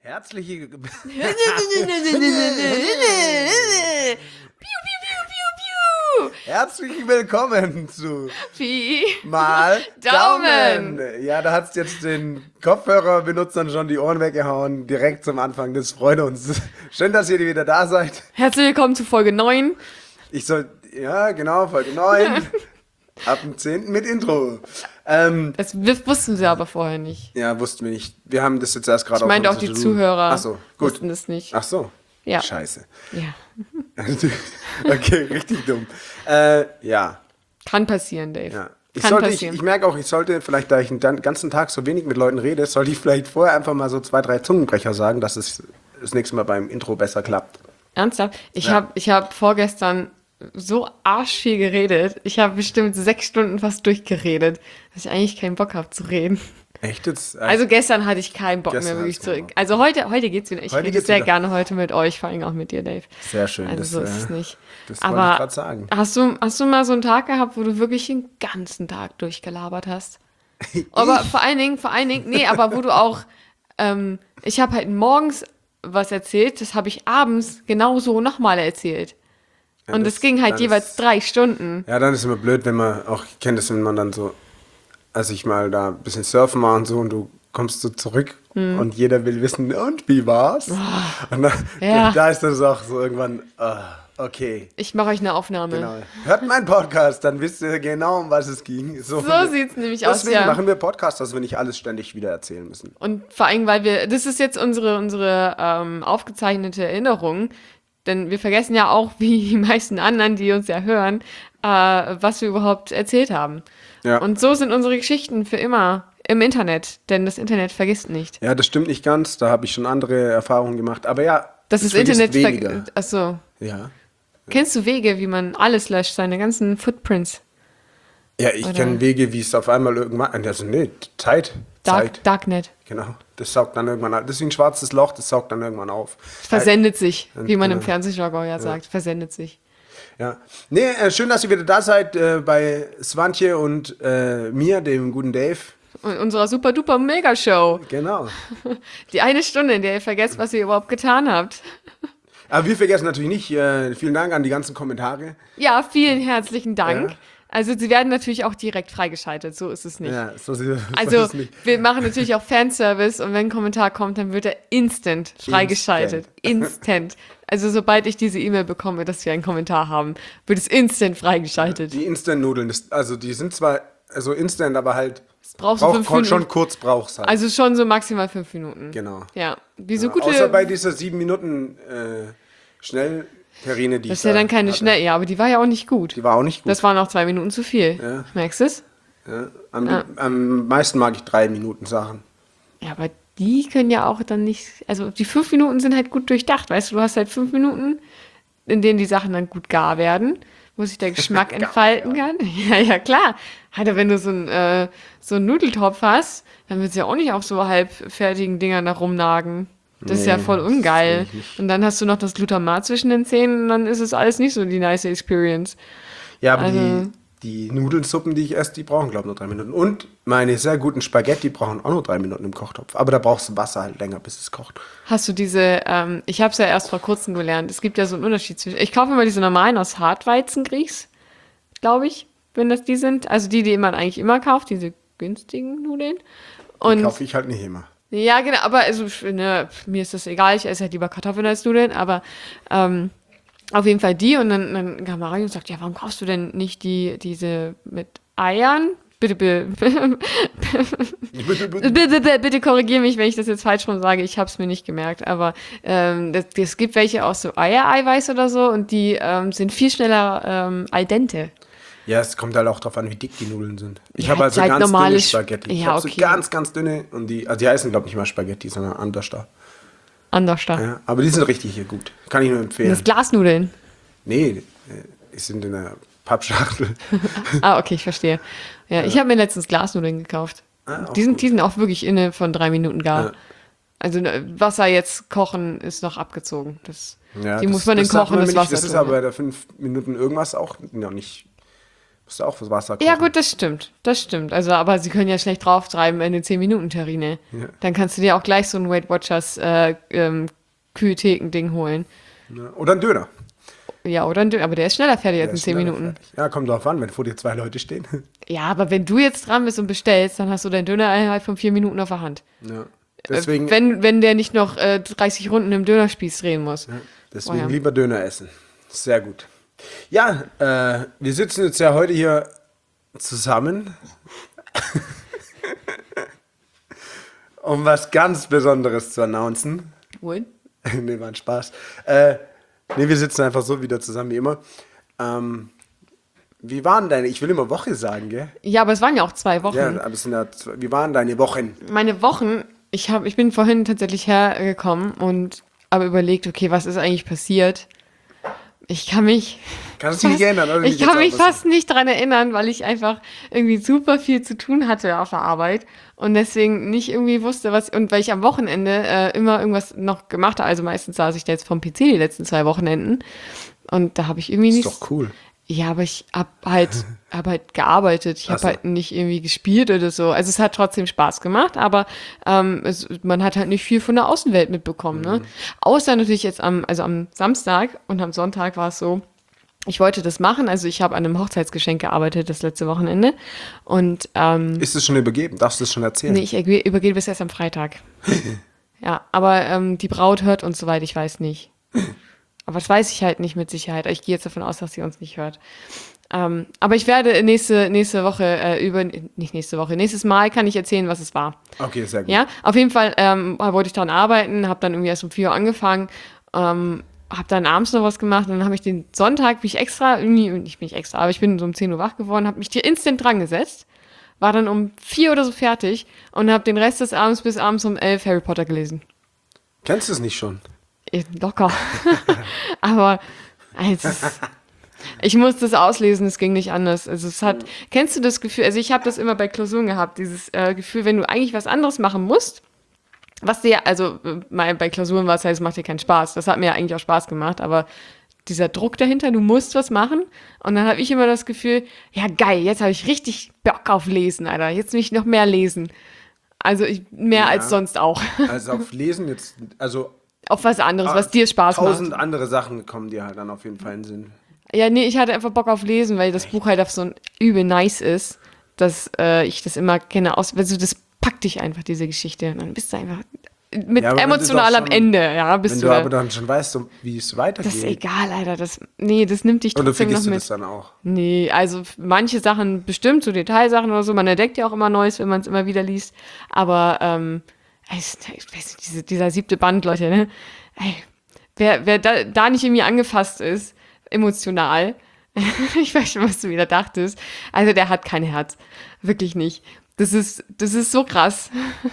Herzliche Piu, piu, piu, piu, piu. Herzlich willkommen zu Pi Mal Daumen. Ja, da hat's jetzt den Kopfhörerbenutzern schon die Ohren weggehauen, direkt zum Anfang. Das freut uns. Schön, dass ihr wieder da seid. Herzlich willkommen zu Folge 9. Ja, genau, Folge 9. Ab dem 10. mit Intro. Das wussten sie aber vorher nicht. Ja, wussten wir nicht. Wir haben das jetzt erst gerade Ich meinte auch die Zuhörer Ach so, gut. wussten das nicht. Ach so. Ja. Scheiße. Ja. Okay, richtig dumm. Ja. Kann passieren, Dave. Ja. Passieren. Ich merke auch, ich sollte vielleicht, da ich den ganzen Tag so wenig mit Leuten rede, sollte ich vielleicht vorher einfach mal so 2, 3 Zungenbrecher sagen, dass es das nächste Mal beim Intro besser klappt. Ernsthaft? Ich hab vorgestern so arschviel geredet. Ich habe bestimmt 6 Stunden fast durchgeredet, dass ich eigentlich keinen Bock habe zu reden. Echt jetzt? Also gestern hatte ich keinen Bock Gestern mehr wirklich hattest du keinen zu. Also heute geht's wieder. Ich Heute rede geht's sehr wieder. gerne heute mit euch, vor allem auch mit dir, Dave. Sehr schön. Also so ist es nicht. Das wollte Aber ich gerade sagen. hast du mal so einen Tag gehabt, wo du wirklich den ganzen Tag durchgelabert hast? Aber vor allen Dingen, nee, aber wo du auch, ich habe halt morgens was erzählt, das habe ich abends genauso nochmal erzählt. Ja, Und es ging halt dann jeweils ist- 3 Stunden. Ja, dann ist immer blöd, wenn man auch, ich kenne das, wenn man dann so, als ich mal da ein bisschen surfen war und so und du kommst so zurück und jeder will wissen, und wie war's? Und Ja. da ist das auch so irgendwann, okay. Ich mache euch eine Aufnahme. Genau. Hört meinen Podcast, dann wisst ihr genau, um was es ging. So sieht's nämlich aus, Deswegen ja. machen wir Podcasts, dass wir nicht alles ständig wieder erzählen müssen. Und vor allem, weil das ist jetzt unsere aufgezeichnete Erinnerung, denn wir vergessen ja auch, wie die meisten anderen, die uns ja hören, was wir überhaupt erzählt haben. Ja. Und so sind unsere Geschichten für immer im Internet, denn das Internet vergisst nicht. Ja, das stimmt nicht ganz, da habe ich schon andere Erfahrungen gemacht. Aber ja, Das es ist vergisst Internet weniger. Achso. Ja. Kennst du Wege, wie man alles löscht, seine ganzen Footprints? Ja, ich kenne Wege, wie es auf einmal irgendwann, also nee, Zeit. Darknet. Genau, das saugt dann irgendwann auf. Das ist wie ein schwarzes Loch, das saugt dann irgendwann auf. Versendet sich, wie man im genau. Fernsehjargon ja sagt. Versendet sich. Ja. Nee, schön, dass ihr wieder da seid bei Swantje und mir, dem guten Dave. Und unserer super duper Mega-Show. Genau. Die eine Stunde, in der ihr vergesst, was ihr überhaupt getan habt. Aber wir vergessen natürlich nicht, vielen Dank an die ganzen Kommentare. Ja, vielen herzlichen Dank. Ja. Also sie werden natürlich auch direkt freigeschaltet, so ist es nicht. Ja, so Also ist es nicht. wir machen natürlich auch Fanservice und wenn ein Kommentar kommt, dann wird er instant freigeschaltet. Instant. Also sobald ich diese E-Mail bekomme, dass wir einen Kommentar haben, wird es instant freigeschaltet. Die Instant-Nudeln, also die sind zwar also instant, aber halt Das brauchst du 5 Minuten. schon kurz brauchst halt. Also schon so maximal 5 Minuten. Genau. Ja, wie so Ja, gute... außer bei dieser 7 Minuten Schnellterrine, die das ich ist ja da dann keine hatte. schnell... Ja, aber die war ja auch nicht gut. Die war auch nicht gut. Das waren auch 2 Minuten zu viel. Ja. Merkst du es? Ja, am meisten mag ich 3 Minuten Sachen. Ja, aber die können ja auch dann nicht, also die 5 Minuten sind halt gut durchdacht, weißt du hast halt 5 Minuten, in denen die Sachen dann gut gar werden, wo sich der Geschmack entfalten kann. Ja, klar. Alter, wenn du so einen Nudeltopf hast, dann willst du ja auch nicht auf so halbfertigen Dingern da rumnagen. Das ist ja voll das will ungeil. ich nicht. Und dann hast du noch das Glutamat zwischen den Zähnen und dann ist es alles nicht so die nice Experience. Ja, aber Also- die Nudelsuppen, die ich esse, die brauchen, glaube ich, nur 3 Minuten. Und meine sehr guten Spaghetti brauchen auch nur 3 Minuten im Kochtopf. Aber da brauchst du Wasser halt länger, bis es kocht. Hast du diese, ich habe es ja erst vor kurzem gelernt, es gibt ja so einen Unterschied zwischen, ich kaufe immer diese normalen aus Hartweizengrieß, glaube ich, wenn das die sind. Also die man eigentlich immer kauft, diese günstigen Nudeln. Die Und kaufe ich halt nicht immer. ja, genau, aber also, ne, mir ist das egal, ich esse halt lieber Kartoffeln als Nudeln, aber auf jeden Fall die. Und dann kam Mario und sagt, ja, warum kaufst du denn nicht diese mit Eiern? Bitte korrigiere mich, wenn ich das jetzt falsch rum sage. Ich habe es mir nicht gemerkt. Aber es gibt welche aus so Eiereiweiß oder so und die sind viel schneller al dente. Ja, es kommt halt auch drauf an, wie dick die Nudeln sind. Ich Ja, habe also halt ganz normale dünne Spaghetti. Ich Ja, habe okay. so ganz, ganz dünne. Und die heißen, glaube ich, nicht mal Spaghetti, sondern anders da. Anders da. Ja, aber die sind richtig hier gut. Kann ich nur empfehlen. Das Glasnudeln. Nee, die sind in der Pappschachtel. Ah, okay, ich verstehe. Ja, ich habe mir letztens Glasnudeln gekauft. Ah, auch Die sind auch wirklich inne von 3 Minuten gar. Ja. Also Wasser jetzt kochen ist noch abgezogen. Ja, Die muss man in sagt kochendes mir nicht, Wasser Das ist tun, aber ja. bei der 5 Minuten irgendwas auch noch nicht Musst du auch was Wasser kochen. Ja, gut, das stimmt. Das stimmt. Also, aber sie können ja schlecht draufschreiben, eine 10-Minuten-Terrine. Ja. Dann kannst du dir auch gleich so ein Weight Watchers Kühltheken-Ding holen. Ja. Oder ein Döner. Ja, oder ein Döner. Aber der ist schneller fertig Der als in ist 10 schneller Minuten. fertig. Ja, kommt drauf an, wenn vor dir 2 Leute stehen. Ja, aber wenn du jetzt dran bist und bestellst, dann hast du deinen Döner innerhalb von 4 Minuten auf der Hand. Ja. Deswegen, Wenn der nicht noch 30 Runden im Dönerspieß drehen muss. deswegen Oh ja. lieber Döner essen. Sehr gut. Ja, wir sitzen jetzt ja heute hier zusammen, um was ganz Besonderes zu announcen. Wohl? Nee, war ein Spaß. Nee, wir sitzen einfach so wieder zusammen wie immer. Wie waren deine, ich will immer Woche sagen, gell? Ja, aber es waren ja auch 2 Wochen. Ja, aber es sind ja wie waren deine Wochen? Meine Wochen, ich bin vorhin tatsächlich hergekommen und habe überlegt, okay, was ist eigentlich passiert? Ich kann mich. Kannst du dich nicht erinnern? Oder? Ich kann mich fast nicht dran erinnern, weil ich einfach irgendwie super viel zu tun hatte auf der Arbeit und deswegen nicht irgendwie wusste, was. Und weil ich am Wochenende immer irgendwas noch gemacht habe, also meistens saß ich da jetzt vom PC die letzten 2 Wochenenden und da habe ich irgendwie Ist nicht. doch cool. Ja, aber ich hab halt gearbeitet. Ich Ach habe so. halt nicht irgendwie gespielt oder so. Also es hat trotzdem Spaß gemacht, aber man hat halt nicht viel von der Außenwelt mitbekommen. Ne? Außer natürlich jetzt am Samstag und am Sonntag war es so, ich wollte das machen. Also ich habe an einem Hochzeitsgeschenk gearbeitet das letzte Wochenende. Und Ist es schon übergeben? Darfst du es schon erzählen? nee, ich übergebe es erst am Freitag. Ja, aber die Braut hört uns, soweit ich weiß, nicht. Aber das weiß ich halt nicht mit Sicherheit. Ich gehe jetzt davon aus, dass sie uns nicht hört. Aber ich werde nächste Woche, nächstes Mal kann ich erzählen, was es war. Okay, sehr gut. Ja, auf jeden Fall wollte ich daran arbeiten, habe dann irgendwie erst um 4 Uhr angefangen, habe dann abends noch was gemacht und dann habe ich den Sonntag, aber ich bin so um 10 Uhr wach geworden, habe mich hier instant dran gesetzt, war dann um 4 oder so fertig und habe den Rest des Abends bis abends um 11 Harry Potter gelesen. Kennst du es nicht schon? Locker. Aber ich musste es auslesen, es ging nicht anders. Also kennst du das Gefühl, also ich habe das immer bei Klausuren gehabt, dieses Gefühl, wenn du eigentlich was anderes machen musst, was dir, also bei Klausuren war es halt, es macht dir keinen Spaß. Das hat mir ja eigentlich auch Spaß gemacht, aber dieser Druck dahinter, du musst was machen. Und dann habe ich immer das Gefühl, ja geil, jetzt habe ich richtig Bock auf Lesen, Alter. Jetzt will ich noch mehr lesen. Also mehr als sonst auch. Also auf Lesen jetzt, also Auf was anderes, was dir Spaß macht. 1000 andere Sachen kommen dir halt dann auf jeden Fall in den Sinn. Ja, nee, ich hatte einfach Bock auf Lesen, weil das Buch halt auf so ein übel nice ist, dass ich das immer kenne. Also das packt dich einfach, diese Geschichte. Und dann bist du einfach Ja, aber wenn emotional du am doch schon- Ende. Ja, bist Wenn du du da. aber dann schon weißt, wie es weitergeht. Das ist egal, Alter. Das nimmt dich Oder trotzdem noch vergisst du mit. das dann auch? Nee, also manche Sachen bestimmt, so Detailsachen oder so. Man entdeckt ja auch immer Neues, wenn man es immer wieder liest. Aber ich weiß nicht, dieser 7. Band, Leute, ne? Ey, wer da nicht irgendwie angefasst ist, emotional, ich weiß schon, was du wieder dachtest. Also der hat kein Herz. Wirklich nicht. Das ist so krass.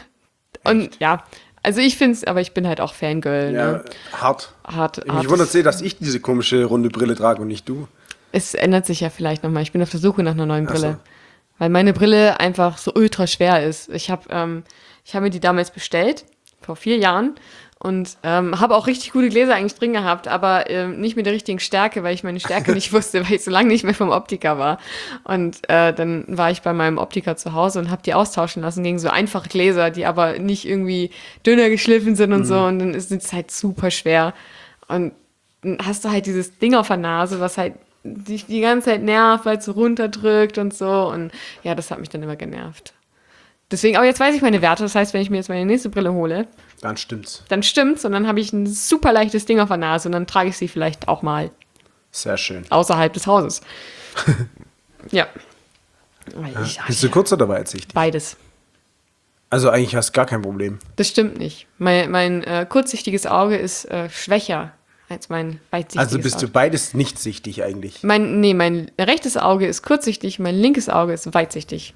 Und ja, also ich finde es, aber ich bin halt auch Fangirl. Ja, Ne? hart. Hart. Mich wundert sehr, dass ich diese komische runde Brille trage und nicht du. Es ändert sich ja vielleicht nochmal. Ich bin auf der Suche nach einer neuen Ach so. Brille. Weil meine Brille einfach so ultra schwer ist. Ich habe mir die damals bestellt, vor 4 Jahren. Und habe auch richtig gute Gläser eigentlich drin gehabt, aber nicht mit der richtigen Stärke, weil ich meine Stärke nicht wusste, weil ich so lange nicht mehr vom Optiker war. Und dann war ich bei meinem Optiker zu Hause und habe die austauschen lassen gegen so einfache Gläser, die aber nicht irgendwie dünner geschliffen sind und so. Und dann ist es halt super schwer. Und dann hast du halt dieses Ding auf der Nase, was halt dich die ganze Zeit nervt, weil es so runterdrückt und so. Und ja, das hat mich dann immer genervt. Deswegen, aber jetzt weiß ich meine Werte. Das heißt, wenn ich mir jetzt meine nächste Brille hole, Dann stimmt's. dann stimmt's und dann habe ich ein super leichtes Ding auf der Nase und dann trage ich sie vielleicht auch mal Sehr schön. außerhalb des Hauses. Ja. Bist du kurz oder weitsichtig? Beides. Also eigentlich hast du gar kein Problem. Das stimmt nicht. Mein kurzsichtiges Auge ist schwächer als mein weitsichtiges Also bist Auge. du beides nicht sichtig eigentlich. Mein rechtes Auge ist kurzsichtig, mein linkes Auge ist weitsichtig.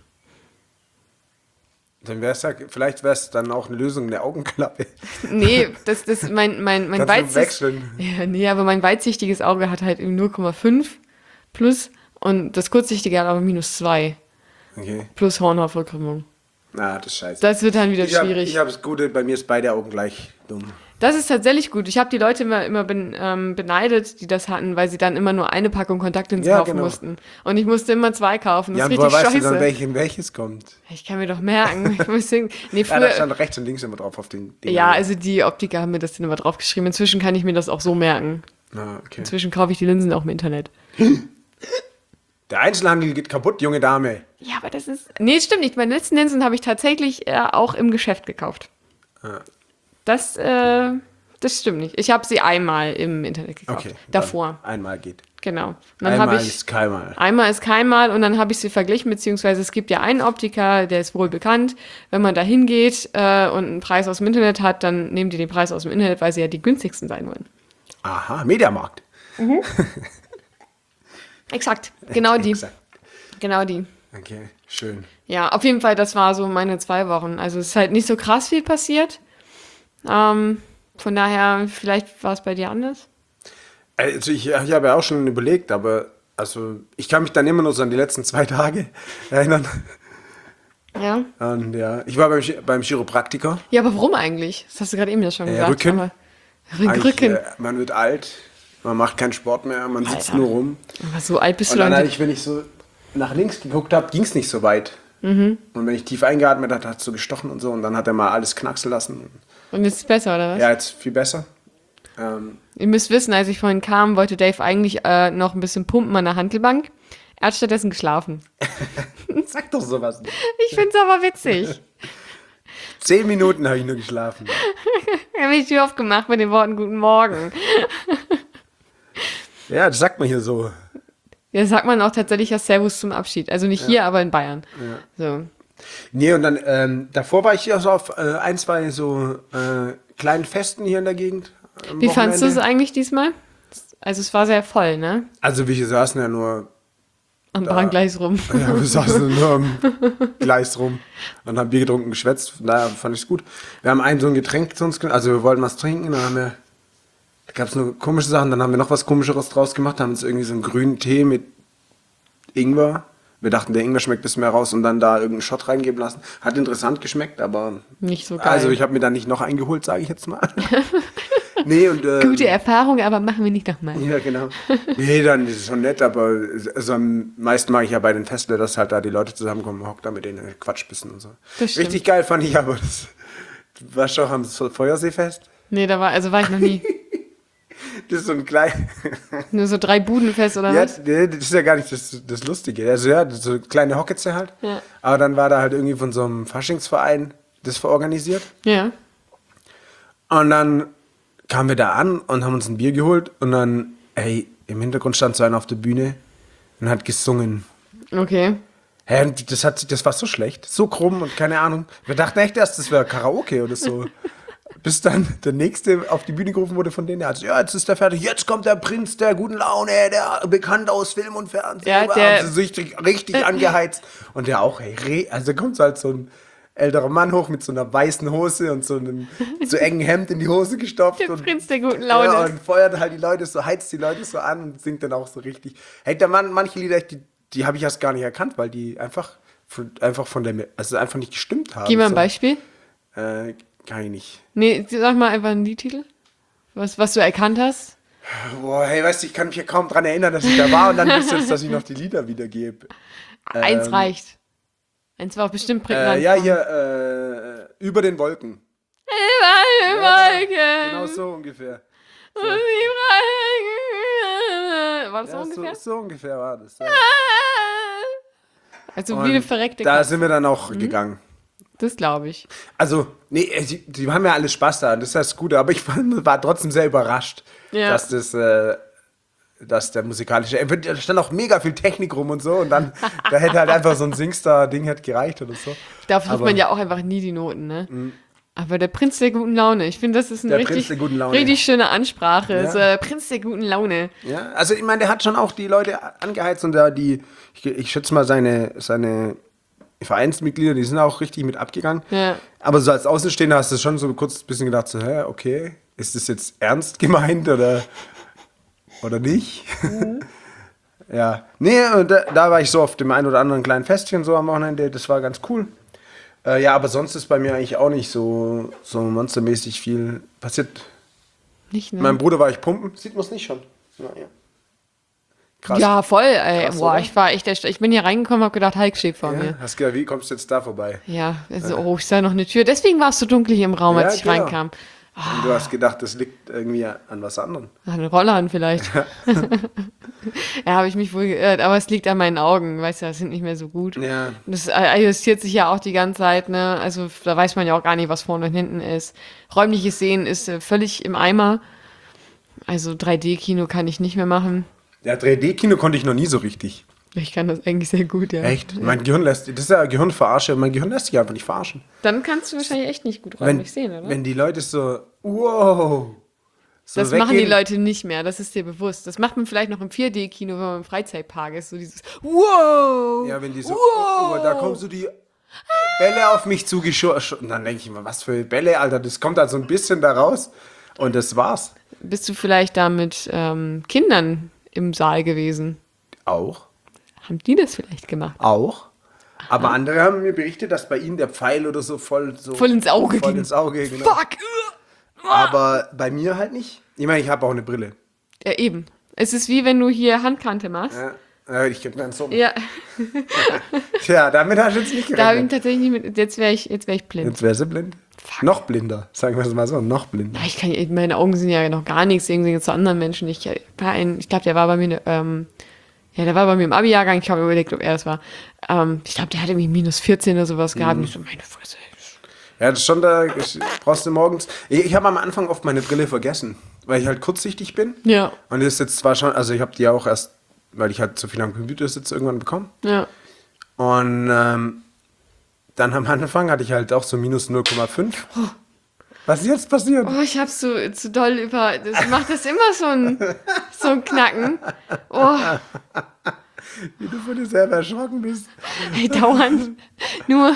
Dann vielleicht wäre es dann auch eine Lösung, eine Augenklappe. Nee, mein Kannst du weitsichtiges... wechseln. Ja, nee, aber mein weitsichtiges Auge hat halt eben 0,5 plus und das kurzsichtige hat aber -2 Okay. plus Hornhautverkrümmung. Na, das ist scheiße. Das wird dann wieder schwierig. Ich habe das Gute, bei mir ist beide Augen gleich dumm. Das ist tatsächlich gut. Ich habe die Leute immer beneidet, die das hatten, weil sie dann immer nur eine Packung Kontaktlinsen kaufen mussten. Und ich musste immer 2 kaufen. Das ist richtig woher scheiße. Weißt du dann, welches kommt? Ich kann mir doch merken. Ich muss singen. Nee, Ja, da stand rechts und links immer drauf auf den Dingern. Ja, also die Optiker haben mir das dann immer draufgeschrieben. Inzwischen kann ich mir das auch so merken. Ah, okay. Inzwischen kaufe ich die Linsen auch im Internet. Der Einzelhandel geht kaputt, junge Dame. Ja, aber das ist... Nee, stimmt nicht. Meine letzten Linsen habe ich tatsächlich auch im Geschäft gekauft. Ah. Das stimmt nicht. Ich habe sie einmal im Internet gekauft. Okay. Davor. Einmal geht. Genau. Und dann Einmal ich, ist keinmal. Einmal ist keinmal und dann habe ich sie verglichen, beziehungsweise es gibt ja einen Optiker, der ist wohl bekannt. Wenn man da hingeht und einen Preis aus dem Internet hat, dann nehmen die den Preis aus dem Internet, weil sie ja die günstigsten sein wollen. Aha, Mediamarkt. Exakt. Genau die. Exakt. Genau die. Okay, schön. Ja, auf jeden Fall, das war so meine 2 Wochen. Also es ist halt nicht so krass viel passiert. Von daher, vielleicht war es bei dir anders. Also ich habe ja auch schon überlegt, aber also ich kann mich dann immer nur so an die letzten 2 Tage erinnern. Ja. Und ja, ich war beim Chiropraktiker. Ja, aber warum eigentlich? Das hast du gerade eben ja schon gesagt. Rücken. Aber Rücken. Man wird alt, man macht keinen Sport mehr, man sitzt nur rum. Aber so alt bist Und du dann dann. hatte ich, wenn ich so nach links geguckt habe, ging es nicht so weit. Und wenn ich tief eingeatmet habe, hat es so gestochen und so. Und dann hat er mal alles knacksen lassen. Und jetzt ist es besser, oder was? Ja, jetzt viel besser. Ihr müsst wissen, als ich vorhin kam, wollte Dave eigentlich noch ein bisschen pumpen an der Hantelbank. Er hat stattdessen geschlafen. Sag doch sowas nicht. Ich finde es aber witzig. 10 Minuten habe ich nur geschlafen. Er hat die Tür aufgemacht mit den Worten Guten Morgen. Ja, das sagt man hier so. Ja, sagt man auch tatsächlich ja Servus zum Abschied. Also nicht hier, aber in Bayern. Ja. So. Nee, und dann, davor war ich hier so auf 1, 2 so kleinen Festen hier in der Gegend. Wie fandst du es eigentlich diesmal? Also es war sehr voll, ne? Also wir saßen ja nur... Am Bahngleis rum. Ja, wir saßen nur am Gleis rum und haben Bier getrunken, geschwätzt. Von daher fand ich es gut. Wir haben so ein Getränk zu uns genommen, also wir wollten was trinken, dann haben wir... Da gab es nur komische Sachen, dann haben wir noch was Komischeres draus gemacht, haben uns irgendwie so einen grünen Tee mit Ingwer. Wir dachten, der Ingwer schmeckt bis mehr raus und dann da irgendeinen Shot reingeben lassen. Hat interessant geschmeckt, aber... Nicht so geil. Also ich habe mir da nicht noch eingeholt, sage ich jetzt mal. Nee, und... Gute Erfahrung, aber machen wir nicht nochmal. Ja, genau. Nee, dann ist es schon nett, aber also am meisten mag ich ja bei den Festivals, dass halt da die Leute zusammenkommen, hockt da mit denen Quatsch bisschen und so. Das stimmt. Richtig geil fand ich aber das... Du warst doch am Feuerseefest? Nee, war ich noch nie. Das ist so ein klein... Nur so 3 Budenfest oder Ja, was? das ist ja gar nicht das Lustige. Also ja, so kleine Hocketze halt. Ja. Aber dann war da halt irgendwie von so einem Faschingsverein das verorganisiert. Ja. Und dann kamen wir da an und haben uns ein Bier geholt und dann, ey, im Hintergrund stand so einer auf der Bühne und hat gesungen. Okay. Hä, und das war so schlecht, so krumm und keine Ahnung. Wir dachten echt erst, das wäre Karaoke oder so. Bis dann der Nächste auf die Bühne gerufen wurde von denen, der hat so, ja, jetzt ist der fertig, jetzt kommt der Prinz der guten Laune, der bekannt aus Film und Fernsehen. Ja, der- Also richtig angeheizt. Und der auch, hey, also da kommt so halt so ein älterer Mann hoch mit so einer weißen Hose und so einem so engen Hemd in die Hose gestopft. Der und, Prinz der guten Laune. Ja, und feuert halt die Leute so, heizt die Leute so an und singt dann auch so richtig. Hey, der Mann, manche Lieder, die habe ich erst gar nicht erkannt, weil die einfach von der, also einfach nicht gestimmt haben. Gib mal ein so. Beispiel. Kann ich nicht. Nee, sag mal einfach einen Liedtitel. Was du erkannt hast. Boah, hey, weißt du, ich kann mich ja kaum dran erinnern, dass ich da war und dann wisst ihr jetzt, dass ich noch die Lieder wiedergebe. Eins reicht. Eins war auch bestimmt prägnant. Ja, hier, über den Wolken. Über Wolken. Genau so ungefähr. War das so Ja, ungefähr? so ungefähr war das. Ja. Also Und wie eine verreckte da Katze. sind wir dann auch gegangen. Das glaube ich. Also, nee, die haben ja alle Spaß da, das ist das Gute, aber ich war trotzdem sehr überrascht, Ja. dass der musikalische, da stand auch mega viel Technik rum und so und dann, da hätte halt einfach so ein Singstar-Ding hätte gereicht oder so. Da trifft Aber- man ja auch einfach nie die Noten, ne? Aber der Prinz der guten Laune, ich finde, das ist eine Der Prinz der guten Laune. richtig schöne Ansprache. Ja. So, Prinz der guten Laune. Ja, also ich meine, der hat schon auch die Leute angeheizt und da ich schätze mal seine Vereinsmitglieder, die sind auch richtig mit abgegangen. Ja. Aber so als Außenstehender hast du schon so kurz ein bisschen gedacht, so, hä, okay, ist das jetzt ernst gemeint oder nicht? Ja, nee, und da war ich so auf dem einen oder anderen kleinen Festchen so am Wochenende, das war ganz cool. Ja, aber sonst ist bei mir eigentlich auch nicht so monstermäßig viel passiert. Nicht, ne? Mein Bruder war ich pumpen, sieht man es nicht schon. Ja. Krass. Ja, voll, ey. Krass, Boah, oder? ich war echt erst- Ich bin hier reingekommen, hab gedacht, Hulk steht vor mir. Hast gedacht, wie kommst du jetzt da vorbei? Ja, also, oh, ich sah noch eine Tür. Deswegen war es so dunkel hier im Raum, als Ja, ich genau. reinkam. Und du hast gedacht, das liegt irgendwie an was anderem. An den Rollern vielleicht. Ja, habe ich mich wohl geirrt. Aber es liegt an meinen Augen, weißt du, das sind nicht mehr so gut. Ja. Das adjustiert sich ja auch die ganze Zeit, ne? Also da weiß man ja auch gar nicht, was vorne und hinten ist. Räumliches Sehen ist völlig im Eimer. Also 3D-Kino kann ich nicht mehr machen. Ja, 3D-Kino konnte ich noch nie so richtig. Ich kann das eigentlich sehr gut, ja. Echt? Mein Gehirn das ist ja Gehirnverarsche, mein Gehirn lässt sich einfach nicht verarschen. Dann kannst du wahrscheinlich echt nicht gut Wenn, räumlich sehen, oder? wenn die Leute so, wow. So Das machen die weggehen. Leute nicht mehr, das ist dir bewusst. Das macht man vielleicht noch im 4D-Kino, wenn man im Freizeitpark ist. So dieses Wow! Ja, wenn die so, Wow! da kommen so die Bälle auf mich zugeschossen. Und dann denke ich immer, was für Bälle, Alter. Das kommt halt so ein bisschen da raus. Und das war's. Bist du vielleicht da mit Kindern im Saal gewesen? Auch. Haben die das vielleicht gemacht? Auch. Aber andere haben mir berichtet, dass bei ihnen der Pfeil oder so Voll ins Auge voll ging. ins Auge, genau. Fuck! Aber bei mir halt nicht. Ich meine, ich habe auch eine Brille. Ja, eben. Es ist wie wenn du hier Handkante machst. Ich könnte mir einen Song. Ja, Tja, damit hast du jetzt nicht da habe ich ihn gerechnet. tatsächlich nicht mit. Jetzt wär ich blind. Jetzt wäre sie blind. Noch blinder, sagen wir es mal so, noch blinder. Meine Augen sind ja noch gar nichts im Gegensatz zu anderen Menschen. Ich glaube, der war bei mir, der war bei mir im Abi-Jahrgang. Ich habe überlegt, ob er das war. Ich glaube, der hatte irgendwie minus 14 oder sowas gehabt. Und ich so, meine Fresse. Ja, das ist schon da, brauchst du morgens. Ich habe am Anfang oft meine Brille vergessen, weil ich halt kurzsichtig bin. Ja, Und das ist jetzt zwar schon, also ich habe die auch erst, weil ich halt so viel am Computer sitze, irgendwann bekommen. ja. Und dann am Anfang hatte ich halt auch so minus 0,5. Was ist jetzt passiert? Oh, ich hab's zu doll über. Das macht das immer so ein Knacken. Oh, Wie du von dir selber erschrocken bist. ey, dauernd. Nur.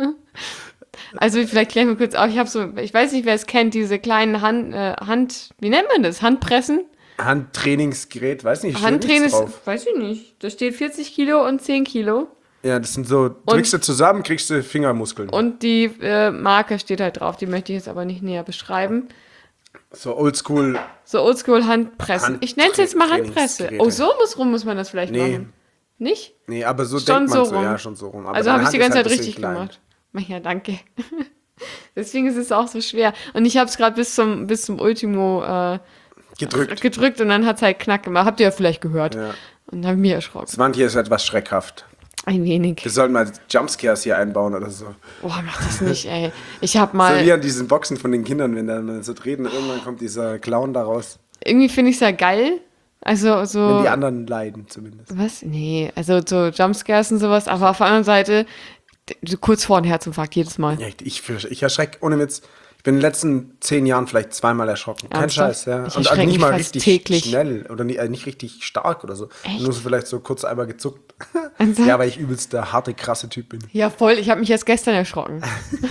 Also vielleicht klären wir kurz auf. Ich weiß nicht, wer es kennt, diese kleinen wie nennt man das? Handpressen? Handtrainingsgerät, weiß nicht, steht Handtraining nichts ist, drauf. weiß ich nicht. Da steht 40 Kilo und 10 Kilo. Ja, das sind so, drückst du zusammen, kriegst du Fingermuskeln. Und die Marke steht halt drauf. Die möchte ich jetzt aber nicht näher beschreiben. So oldschool. So oldschool Handpressen. Ich nenne es jetzt mal Handpresse. Trainingsgeräte. Oh, so muss man das vielleicht Nee. machen. Nicht? Nee, aber so Schon denkt man so so, rum. ja, schon so rum. Aber Also deine habe ich die Hand ganze ist Zeit halt ein richtig bisschen klein. gemacht. Ja, danke. Deswegen ist es auch so schwer. Und ich habe es gerade bis zum Ultimo gedrückt und dann hat es halt knack gemacht. Habt ihr ja vielleicht gehört. Ja. Und habe mich erschrocken. Das manche ist etwas schreckhaft. Ein wenig. Wir sollten mal Jumpscares hier einbauen oder so. Oh, mach das nicht, ey. Ich habe So mal. wie an diesen Boxen von den Kindern, wenn dann so reden, irgendwann kommt dieser Clown da raus. Irgendwie finde ich es ja geil. Also so. Wenn die anderen leiden zumindest. Was? Nee, also so Jumpscares und sowas, aber auf der anderen Seite so kurz vor ein Herzinfarkt jedes Mal. Ja, ich erschrecke ohne Witz. Ich bin in den letzten 10 Jahren vielleicht zweimal erschrocken. Kein Ernsthaft? Scheiß, ja. Ich Und erschrecke nicht mich mal fast richtig täglich. schnell oder nicht richtig stark oder so. Echt? Nur so vielleicht so kurz einmal gezuckt. Ernsthaft? Ja, weil ich übelst der harte, krasse Typ bin. Ja, voll. Ich habe mich erst gestern erschrocken.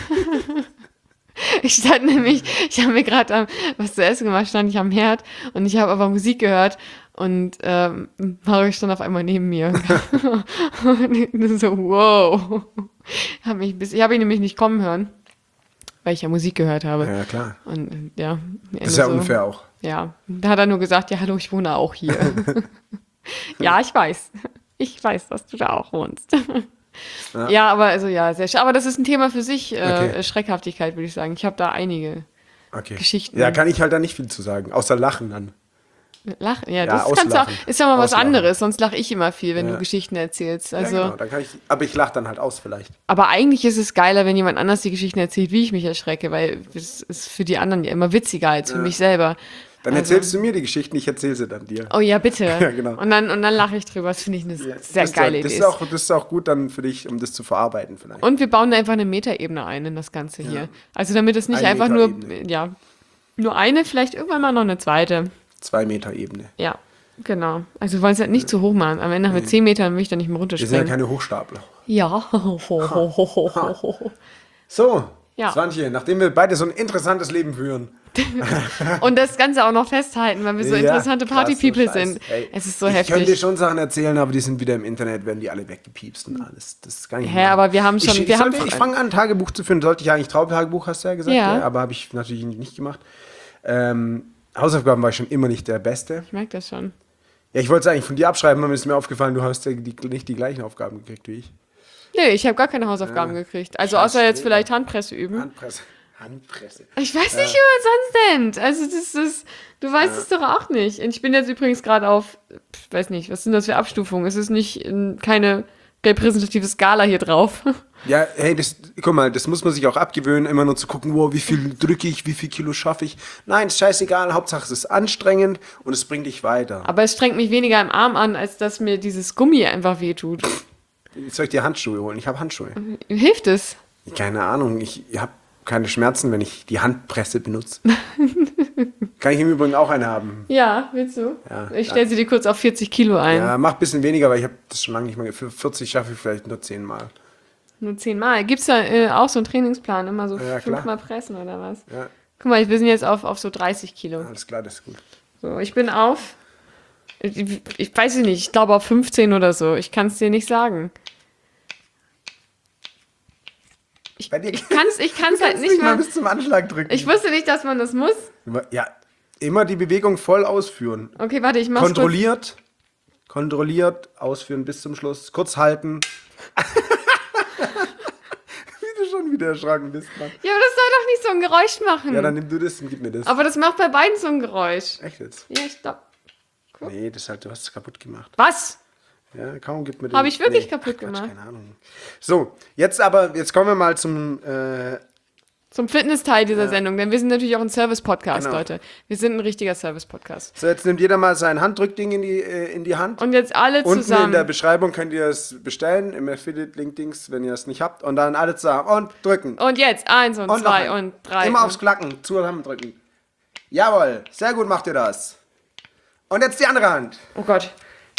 Ich habe mir gerade was zu essen gemacht, stand ich am Herd und ich habe aber Musik gehört und Mario stand auf einmal neben mir. Und ich so, wow. Ich habe ihn nämlich nicht kommen hören, weil ich ja Musik gehört habe. Ja, klar. Und ja. Das ist ja unfair auch. Ja, da hat er nur gesagt, ja, hallo, ich wohne auch hier. Ja, ich weiß. Ich weiß, dass du da auch wohnst. Ja, aber also ja, aber das ist ein Thema für sich, Okay. Schreckhaftigkeit, würde ich sagen. Ich habe da einige Okay. Geschichten. Ja, kann ich halt da nicht viel zu sagen, außer lachen dann. Lachen. Ja, Ja, das kannst du auch, auslachen. ist ja mal was Auslachen. anderes, sonst lache ich immer viel, wenn Ja. du Geschichten erzählst. Also, Ja, genau, dann kann ich, aber ich lache dann halt aus vielleicht. aber eigentlich ist es geiler, wenn jemand anders die Geschichten erzählt, wie ich mich erschrecke, weil es ist für die anderen ja immer witziger als für mich selber. Dann Also- erzählst du mir die Geschichten, ich erzähle sie dann dir. Oh ja, bitte. Ja, genau. Und dann lache ich drüber. Das finde ich eine sehr Das geile ist Idee. auch, das ist auch gut dann für dich, um das zu verarbeiten vielleicht. Und wir bauen da einfach eine Metaebene ein in das Ganze hier. Also damit es nicht Eine einfach nur, Metaebene. nur eine, vielleicht irgendwann mal noch eine zweite. 2 Meter Ebene. Ja, genau. Also wir wollen es halt nicht zu hoch machen. Am Ende haben wir 10 Meter, dann will ich da nicht mehr Wir sind ja runterspringen. keine Hochstapler. Ja. So, Ja. Swantje, nachdem wir beide so ein interessantes Leben führen. Und das Ganze auch noch festhalten, weil wir so interessante krass, Party-People so scheiße. sind. Ey, Es ist so ich heftig. könnte dir schon Sachen erzählen, aber die sind wieder im Internet, werden die alle weggepiepst und alles. Das ist gar nicht Hä, aber wir haben schon- Ich fange an, ein Tagebuch zu führen. Sollte ich eigentlich Traumtagebuch, hast du ja gesagt. Ja. Aber habe ich natürlich nicht gemacht. Hausaufgaben war ich schon immer nicht der Beste. Ich merke das schon. Ja, ich wollte es eigentlich von dir abschreiben, aber mir ist mir aufgefallen, du hast ja nicht die gleichen Aufgaben gekriegt wie ich. Nee, ich habe gar keine Hausaufgaben gekriegt. Also Scheiß außer jetzt Leben. vielleicht Handpresse üben. Handpresse. Ich weiß nicht, wie man sonst nennt. Also das ist, du weißt es doch auch nicht. Und ich bin jetzt übrigens gerade auf, weiß nicht, was sind das für Abstufungen? Es ist nicht keine repräsentative Skala hier drauf. Ja, hey, guck mal, das muss man sich auch abgewöhnen, immer nur zu gucken, wow, wie viel drücke ich, wie viel Kilo schaffe ich. Nein, ist scheißegal, Hauptsache es ist anstrengend und es bringt dich weiter. Aber es strengt mich weniger im Arm an, als dass mir dieses Gummi einfach wehtut. Jetzt soll ich dir Handschuhe holen? Ich habe Handschuhe. Hilft es? Keine Ahnung, ich habe keine Schmerzen, wenn ich die Handpresse benutze. Kann ich im Übrigen auch eine haben. Ja, willst du? Ja. Ich stelle sie dir kurz auf 40 Kilo ein. Ja, mach ein bisschen weniger, weil ich habe das schon lange nicht mehr. Für 40 schaffe ich vielleicht nur 10 Mal. Nur 10 Mal. Gibt es da auch so einen Trainingsplan? Immer so Ja, klar. 5 Mal pressen oder was? Ja, Guck mal, wir sind jetzt auf so 30 Kilo. alles klar, das ist gut. So, ich bin auf, ich weiß es nicht, ich glaube auf 15 oder so. Ich kann es dir nicht sagen. Bei dir Ich kann es halt nicht mal mal. bis zum Anschlag drücken. Ich wusste nicht, dass man das muss. Ja, immer die Bewegung voll ausführen. Okay, warte, ich mach's kurz. Kontrolliert ausführen bis zum Schluss. Kurz halten. Wie du schon wieder erschrocken bist, Mann. Ja, aber das soll doch nicht so ein Geräusch machen. Ja, dann nimm du das und gib mir das. Aber das macht bei beiden so ein Geräusch. Echt jetzt? Ja, ich glaube. Nee, das halt, du hast es kaputt gemacht. Was? Ja, kaum gib mir den. Hab ich wirklich Nee, kaputt Quatsch, gemacht? Keine Ahnung. So, jetzt kommen wir mal zum Zum Fitness-Teil dieser Sendung, denn wir sind natürlich auch ein Service-Podcast, Genau. Leute. Wir sind ein richtiger Service-Podcast. So, jetzt nimmt jeder mal sein Handdrückding in die Hand. Und jetzt alle Unten in zusammen. der Beschreibung könnt ihr es bestellen, im Affiliate-Link-Dings, wenn ihr es nicht habt. Und dann alle zusammen und drücken. Und jetzt 1 und Und 2 noch ein. und 3. Immer aufs Klacken, zusammendrücken. Jawohl, sehr gut macht ihr das. Und jetzt die andere Hand. Oh Gott.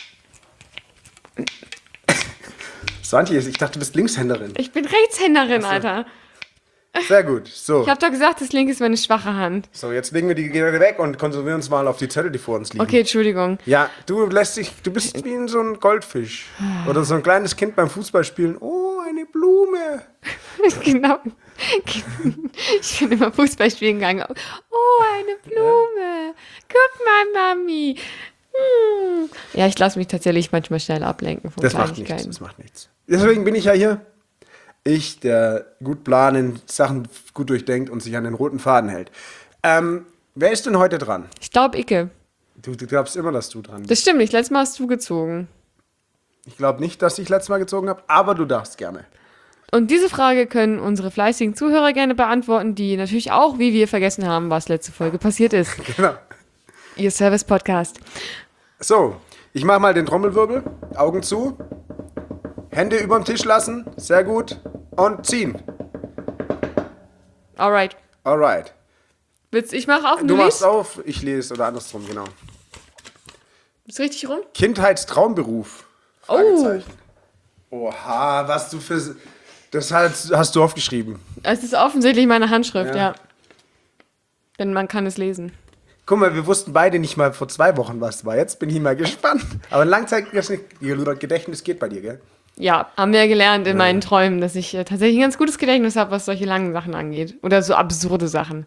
Swantje, ich dachte, du bist Linkshänderin. Ich bin Rechtshänderin, Alter. Sehr gut. So. Ich habe doch gesagt, das linke ist meine schwache Hand. So, jetzt legen wir die Geräte weg und konzentrieren uns mal auf die Zettel, die vor uns liegen. Okay, Entschuldigung. Ja, du bist wie so ein Goldfisch. Oder so ein kleines Kind beim Fußballspielen. Oh, eine Blume. Genau. Ich bin immer Fußball spielen gegangen. Oh, eine Blume. Guck mal, Mami. Ja, ich lasse mich tatsächlich manchmal schnell ablenken von Das macht nichts, Kleinigkeiten. das macht nichts. Deswegen bin ich ja hier. Ich, der gut planen, Sachen gut durchdenkt und sich an den roten Faden hält. Wer ist denn heute dran? Ich glaube, Icke. Du glaubst immer, dass du dran bist. Das stimmt nicht. Letztes Mal hast du gezogen. Ich glaube nicht, dass ich letztes Mal gezogen habe, aber du darfst gerne. Und diese Frage können unsere fleißigen Zuhörer gerne beantworten, die natürlich auch, wie wir, vergessen haben, was letzte Folge passiert ist. Genau. Ihr Service-Podcast. So, ich mache mal den Trommelwirbel. Augen zu. Hände überm Tisch lassen. Sehr gut. Und ziehen. Alright. Alright. Ich mache auf und Du du machst liest? auf, ich lese oder andersrum, genau. Ist richtig rum? Kindheitstraumberuf. Fragezeichen. Oha, was du für... Das hast du aufgeschrieben. Es ist offensichtlich meine Handschrift, Ja. ja. Denn man kann es lesen. Guck mal, wir wussten beide nicht mal vor 2 Wochen, was es war. Jetzt bin ich mal gespannt. Aber ein Langzeitgedächtnis geht bei dir, gell? Ja, haben wir ja gelernt in meinen Träumen, dass ich tatsächlich ein ganz gutes Gedächtnis habe, was solche langen Sachen angeht. Oder so absurde Sachen.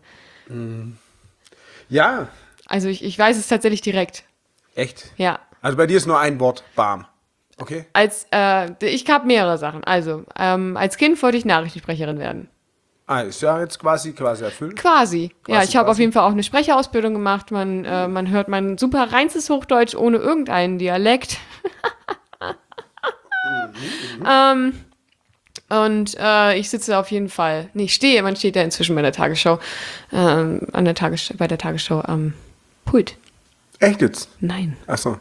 Ja, Also ich weiß es tatsächlich direkt. echt. Ja. Also bei dir ist nur ein Wort, bam. Okay? Ich habe mehrere Sachen. Also, als Kind wollte ich Nachrichtensprecherin werden. Ah, ist ja jetzt quasi erfüllt. Quasi. Ja, ich habe auf quasi. jeden Fall auch eine Sprecherausbildung gemacht. Man hört mein super reinstes Hochdeutsch ohne irgendeinen Dialekt. Ich sitze auf jeden Fall, man steht ja inzwischen bei der Tagesschau, bei der Tagesschau am Pult. Echt jetzt? Nein. Ach so.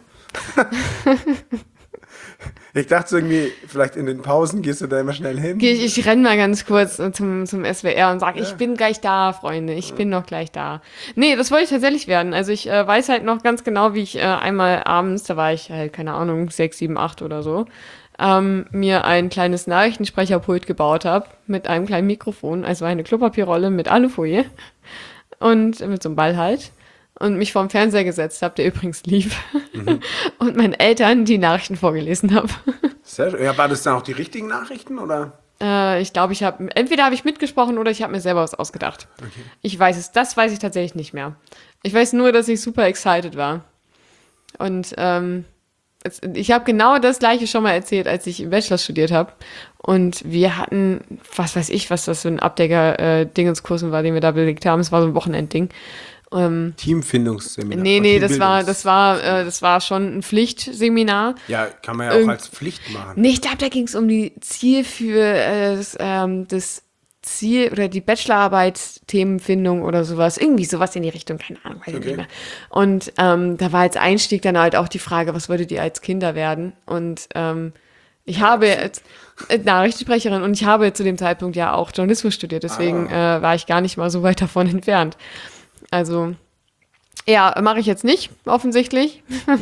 Ich dachte irgendwie, vielleicht in den Pausen gehst du da immer schnell hin. Ich renne mal ganz kurz zum SWR und sage, ich bin gleich da, Freunde, ich bin noch gleich da. Nee, das wollte ich tatsächlich werden. Also ich weiß halt noch ganz genau, wie ich einmal abends, da war ich halt, keine Ahnung, 6, 7, 8 oder so, mir ein kleines Nachrichtensprecherpult gebaut habe mit einem kleinen Mikrofon, also eine Klopapierrolle mit Alufolie und mit so einem Ball halt und mich vorm Fernseher gesetzt habe, der übrigens lief und meinen Eltern die Nachrichten vorgelesen habe. Sehr schön. Ja, war das dann auch die richtigen Nachrichten, oder? Ich glaube, entweder habe ich mitgesprochen oder ich habe mir selber was ausgedacht. Okay. Das weiß ich tatsächlich nicht mehr. Ich weiß nur, dass ich super excited war. Und ich habe genau das Gleiche schon mal erzählt, als ich im Bachelor studiert habe. Und wir hatten, was weiß ich, was das für ein Abdecker-Dingenskursen war, den wir da belegt haben. Es war so ein Wochenendding. Teamfindungsseminar. Nee, das war schon ein Pflichtseminar. Ja, kann man ja auch als Pflicht machen. Nee, ich glaube, da ging es um die Ziel für das Ziel oder die Bachelorarbeit-Themenfindung oder sowas. Irgendwie sowas in die Richtung, keine Ahnung, weiß ich nicht mehr. Und da war als Einstieg dann halt auch die Frage, was würdet ihr als Kinder werden? Und ich habe als Nachrichtensprecherin und ich habe zu dem Zeitpunkt ja auch Journalismus studiert, deswegen war ich gar nicht mal so weit davon entfernt. Also, ja, mache ich jetzt nicht, offensichtlich.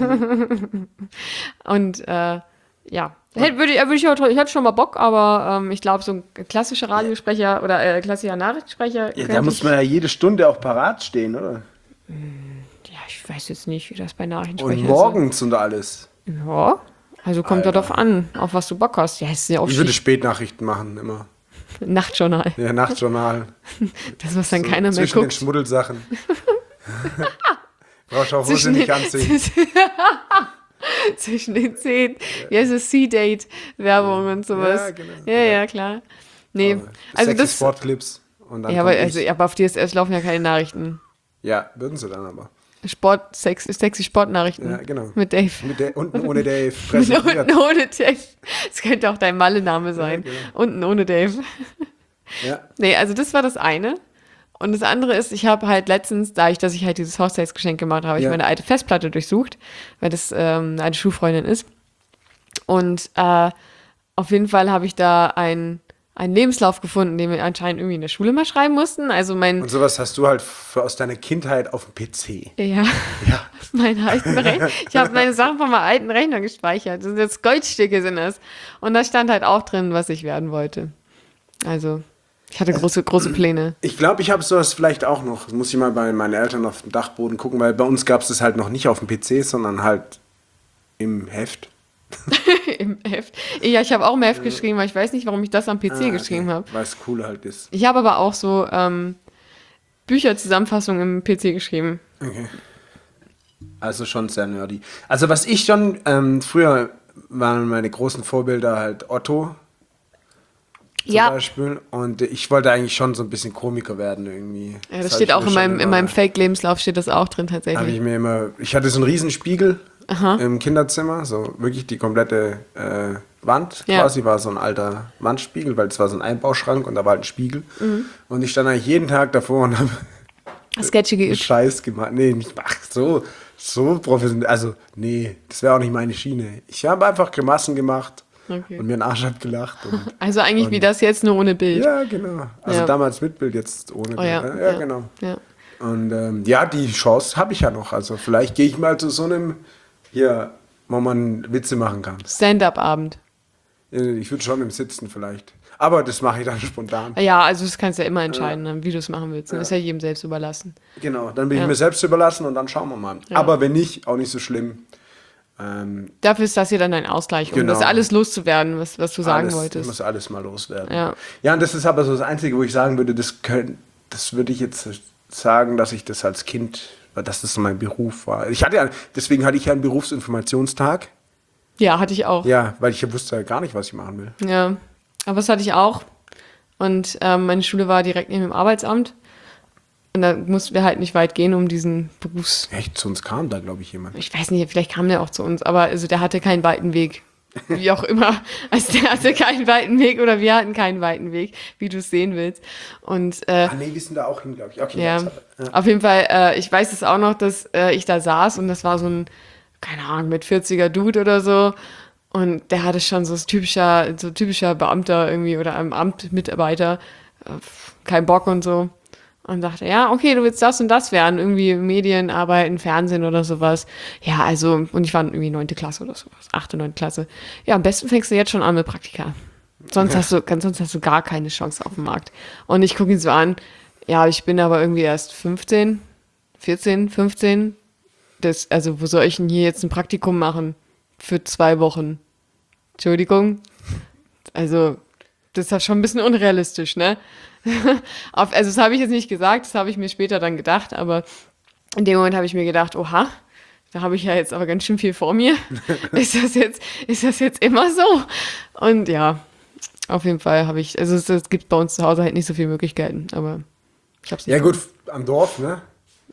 Und ja, ich hätte schon mal Bock, aber ich glaube, so ein klassischer Radiosprecher oder klassischer Nachrichtensprecher. Ja, da muss man ja jede Stunde auch parat stehen, oder? Ja, ich weiß jetzt nicht, wie das bei Nachrichtensprechern Und morgens und alles. ist. Ja, also kommt ja darauf an, auf was du Bock hast. Ja, es ist ja auch Ich würde Spätnachrichten machen, immer. Nachtjournal. Ja, Nachtjournal. Das, was dann keiner mehr Zwischen den guckt. Schmuddelsachen. Brauchst auch Hose nicht anziehen. Zwischen den Zähnen. Wie heißt es? C-Date-Werbung und sowas. Ja, genau. Ja, klar. Nee, also Sexy das. Sportclips. Und dann Ja, aber auf DSF laufen ja keine Nachrichten. ja, würden sie dann aber. Sexy Sportnachrichten. Ja, genau. Mit Dave. Unten ohne Dave. Unten Präsentiert. ohne Dave. Das könnte auch dein Malle-Name sein. Ja, genau. Unten ohne Dave. Ja. Nee, also das war das eine. Und das andere ist, ich habe halt letztens, dass ich halt dieses Hochzeitsgeschenk gemacht habe, ich meine alte Festplatte durchsucht, weil das eine alte Schulfreundin ist. Und auf jeden Fall habe ich da einen Lebenslauf gefunden, den wir anscheinend irgendwie in der Schule mal schreiben mussten. Also Und sowas hast du halt aus deiner Kindheit auf dem PC. Ja. Mein alten Rechner. Ich habe meine Sachen von meinem alten Rechner gespeichert. Das sind jetzt Goldstücke sind das. Und da stand halt auch drin, was ich werden wollte. Also, ich hatte große Pläne. Ich glaube, ich habe sowas vielleicht auch noch. Das muss ich mal bei meinen Eltern auf dem Dachboden gucken, weil bei uns gab es das halt noch nicht auf dem PC, sondern halt im Heft. Im Heft. Ja, ich habe auch im Heft geschrieben, aber ich weiß nicht, warum ich das am PC geschrieben habe. Weil es cool halt ist. Ich habe aber auch so Bücherzusammenfassungen im PC geschrieben. Okay. Also schon sehr nerdy. Also was ich schon, früher waren meine großen Vorbilder halt Otto zum Beispiel. Und ich wollte eigentlich schon so ein bisschen Komiker werden irgendwie. Ja, das steht auch in meinem Fake-Lebenslauf steht das auch drin tatsächlich. Ich hatte so einen Riesenspiegel im Kinderzimmer, so wirklich die komplette Wand quasi war so ein alter Wandspiegel, weil es war so ein Einbauschrank und da war halt ein Spiegel. Und ich stand eigentlich jeden Tag davor und habe Sketchy geübt. Scheiß gemacht. Nee, nicht so professionell. Also, nee, das wäre auch nicht meine Schiene. Ich habe einfach Grimassen gemacht und mir einen Arsch abgelacht. Also eigentlich wie das jetzt, nur ohne Bild. Ja, genau. Also damals mit Bild, jetzt ohne Bild. Ja, genau. Ja. Und die Chance habe ich ja noch. Also vielleicht gehe ich mal zu so einem, wo man Witze machen kann. Stand-up-Abend. Ich würde schon im Sitzen vielleicht. Aber das mache ich dann spontan. Ja, also das kannst du ja immer entscheiden, wie du es machen willst. Das ist ja jedem selbst überlassen. Genau, dann bin ich mir selbst überlassen und dann schauen wir mal. Ja. Aber wenn nicht, auch nicht so schlimm. Dafür ist das hier dann ein Ausgleich, um das alles loszuwerden, was du sagen wolltest. Ich muss alles mal loswerden. Ja, und das ist aber so das Einzige, wo ich sagen würde, das würde ich jetzt sagen, dass ich das als Kind, dass das so mein Beruf war. Deswegen hatte ich ja einen Berufsinformationstag. Ja, hatte ich auch. Ja, weil ich wusste ja gar nicht, was ich machen will. Ja, aber das hatte ich auch. Und meine Schule war direkt neben dem Arbeitsamt. Und da mussten wir halt nicht weit gehen, um diesen Berufs... Echt, zu uns kam da, glaube ich, jemand. Ich weiß nicht, vielleicht kam der auch zu uns, aber also der hatte keinen weiten Weg. Wie auch immer. Also der hatte keinen weiten Weg oder wir hatten keinen weiten Weg, wie du es sehen willst. Und, wir sind da auch hin, glaube ich. Okay, ja, auf jeden Fall, ich weiß es auch noch, dass ich da saß und das war so ein, keine Ahnung, mit 40er Dude oder so. Und der hatte schon so typischer Beamter irgendwie oder einem Amtmitarbeiter, kein Bock und so. Und dachte, ja, okay, du willst das und das werden, irgendwie Medien arbeiten, Fernsehen oder sowas. Ja, also, und ich war irgendwie 9. Klasse oder sowas, 8., 9. Klasse. Ja, am besten fängst du jetzt schon an mit Praktika. Sonst hast du gar keine Chance auf dem Markt. Und ich gucke ihn so an, ja, ich bin aber irgendwie erst 15, 14, 15. Also, wo soll ich denn hier jetzt ein Praktikum machen? Für 2 Wochen. Entschuldigung. Also, das ist ja schon ein bisschen unrealistisch, ne? Also das habe ich jetzt nicht gesagt, das habe ich mir später dann gedacht, aber in dem Moment habe ich mir gedacht, oha, da habe ich ja jetzt aber ganz schön viel vor mir. Ist das jetzt immer so? Und ja, auf jeden Fall habe ich, also es gibt bei uns zu Hause halt nicht so viele Möglichkeiten, aber ich habe es nicht. Ja gut, am Dorf, ne?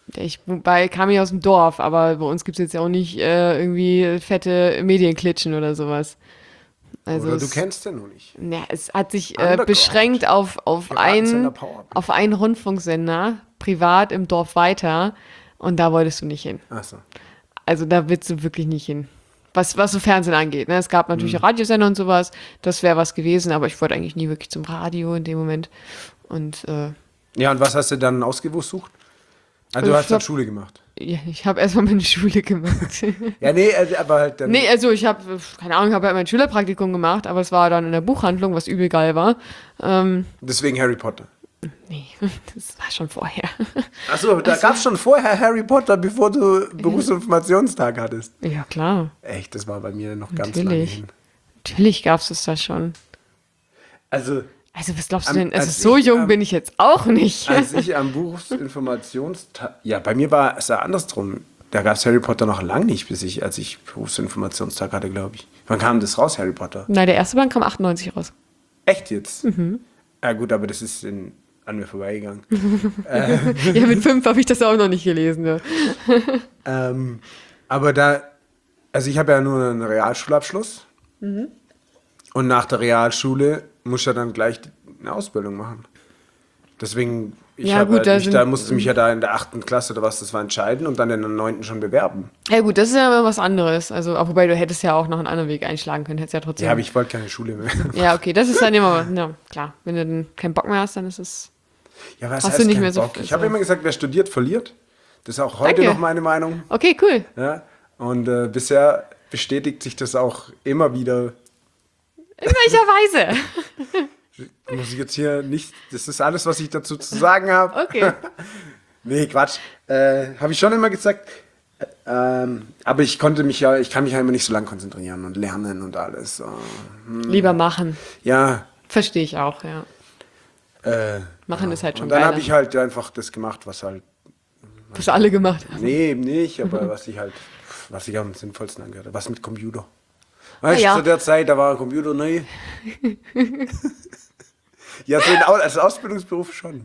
Kam ich aus dem Dorf, aber bei uns gibt es jetzt ja auch nicht irgendwie fette Medienklitschen oder sowas. Also oder du kennst den noch nicht. Ja, es hat sich Underground. beschränkt auf Piratensender Power. einen Rundfunksender, privat im Dorf weiter. Und da wolltest du nicht hin. Ach so. Also da willst du wirklich nicht hin. Was so Fernsehen angeht. Ne? Es gab natürlich Radiosender und sowas. Das wäre was gewesen, aber ich wollte eigentlich nie wirklich zum Radio in dem Moment. Und ja, und was hast du dann ausgesucht? Also du hast dann Schule gemacht. ja, ich habe erstmal meine Schule gemacht. Ja, nee, aber halt dann... Nee, also ich habe, keine Ahnung, habe halt mein Schülerpraktikum gemacht, aber es war dann in der Buchhandlung, was übel geil war. Deswegen Harry Potter. Nee, das war schon vorher. Achso, da gab es schon vorher Harry Potter, bevor du Berufsinformationstag hattest. Ja, klar. Echt, das war bei mir noch ganz lange Natürlich. hin. Natürlich gab es das da schon. Also, Was glaubst du denn? Also als so ich, jung bin ich jetzt auch nicht. als ich am Berufsinformationstag... Ja, bei mir war es ja andersrum. Da gab es Harry Potter noch lange nicht, als ich Berufsinformationstag hatte, glaube ich. Wann kam das raus, Harry Potter? Nein, der erste Band kam 98 raus. Echt jetzt? Ja gut, aber das ist an mir vorbeigegangen. Ja, mit 5 habe ich das auch noch nicht gelesen. Ne? Aber also ich habe ja nur einen Realschulabschluss. Und nach der Realschule muss ich ja dann gleich eine Ausbildung machen. Deswegen, da musste mich ja da in der 8. Klasse oder was, das war entscheiden und dann in der 9. schon bewerben. Ja gut, das ist ja immer was anderes. Also, wobei du hättest ja auch noch einen anderen Weg einschlagen können, hättest ja trotzdem. Ja, aber ich wollte keine Schule mehr. Ja, okay, das ist dann immer, ja, klar. Wenn du dann keinen Bock mehr hast, dann ist es. Ja, was Hast heißt du nicht kein mehr so Bock? viel- Ich habe immer gesagt, wer studiert, verliert. Das ist auch heute Danke. noch meine Meinung. Okay, cool. Ja? Und bisher bestätigt sich das auch immer wieder. In welcher Weise? Muss ich jetzt hier nicht, das ist alles, was ich dazu zu sagen habe. Okay. Nee, Quatsch. Habe ich schon immer gesagt. Aber ich kann mich ja immer nicht so lange konzentrieren und lernen und alles. So. Lieber machen. Ja. Verstehe ich auch, ja. Machen ist halt schon Und dann geiler. habe ich halt einfach das gemacht, was halt. Was alle gemacht haben. Nee, nicht, aber was ich am sinnvollsten angehört habe. Was mit Computer. Weißt du, ja. zu der Zeit, da war ein Computer neu. Ja, als Ausbildungsberuf schon.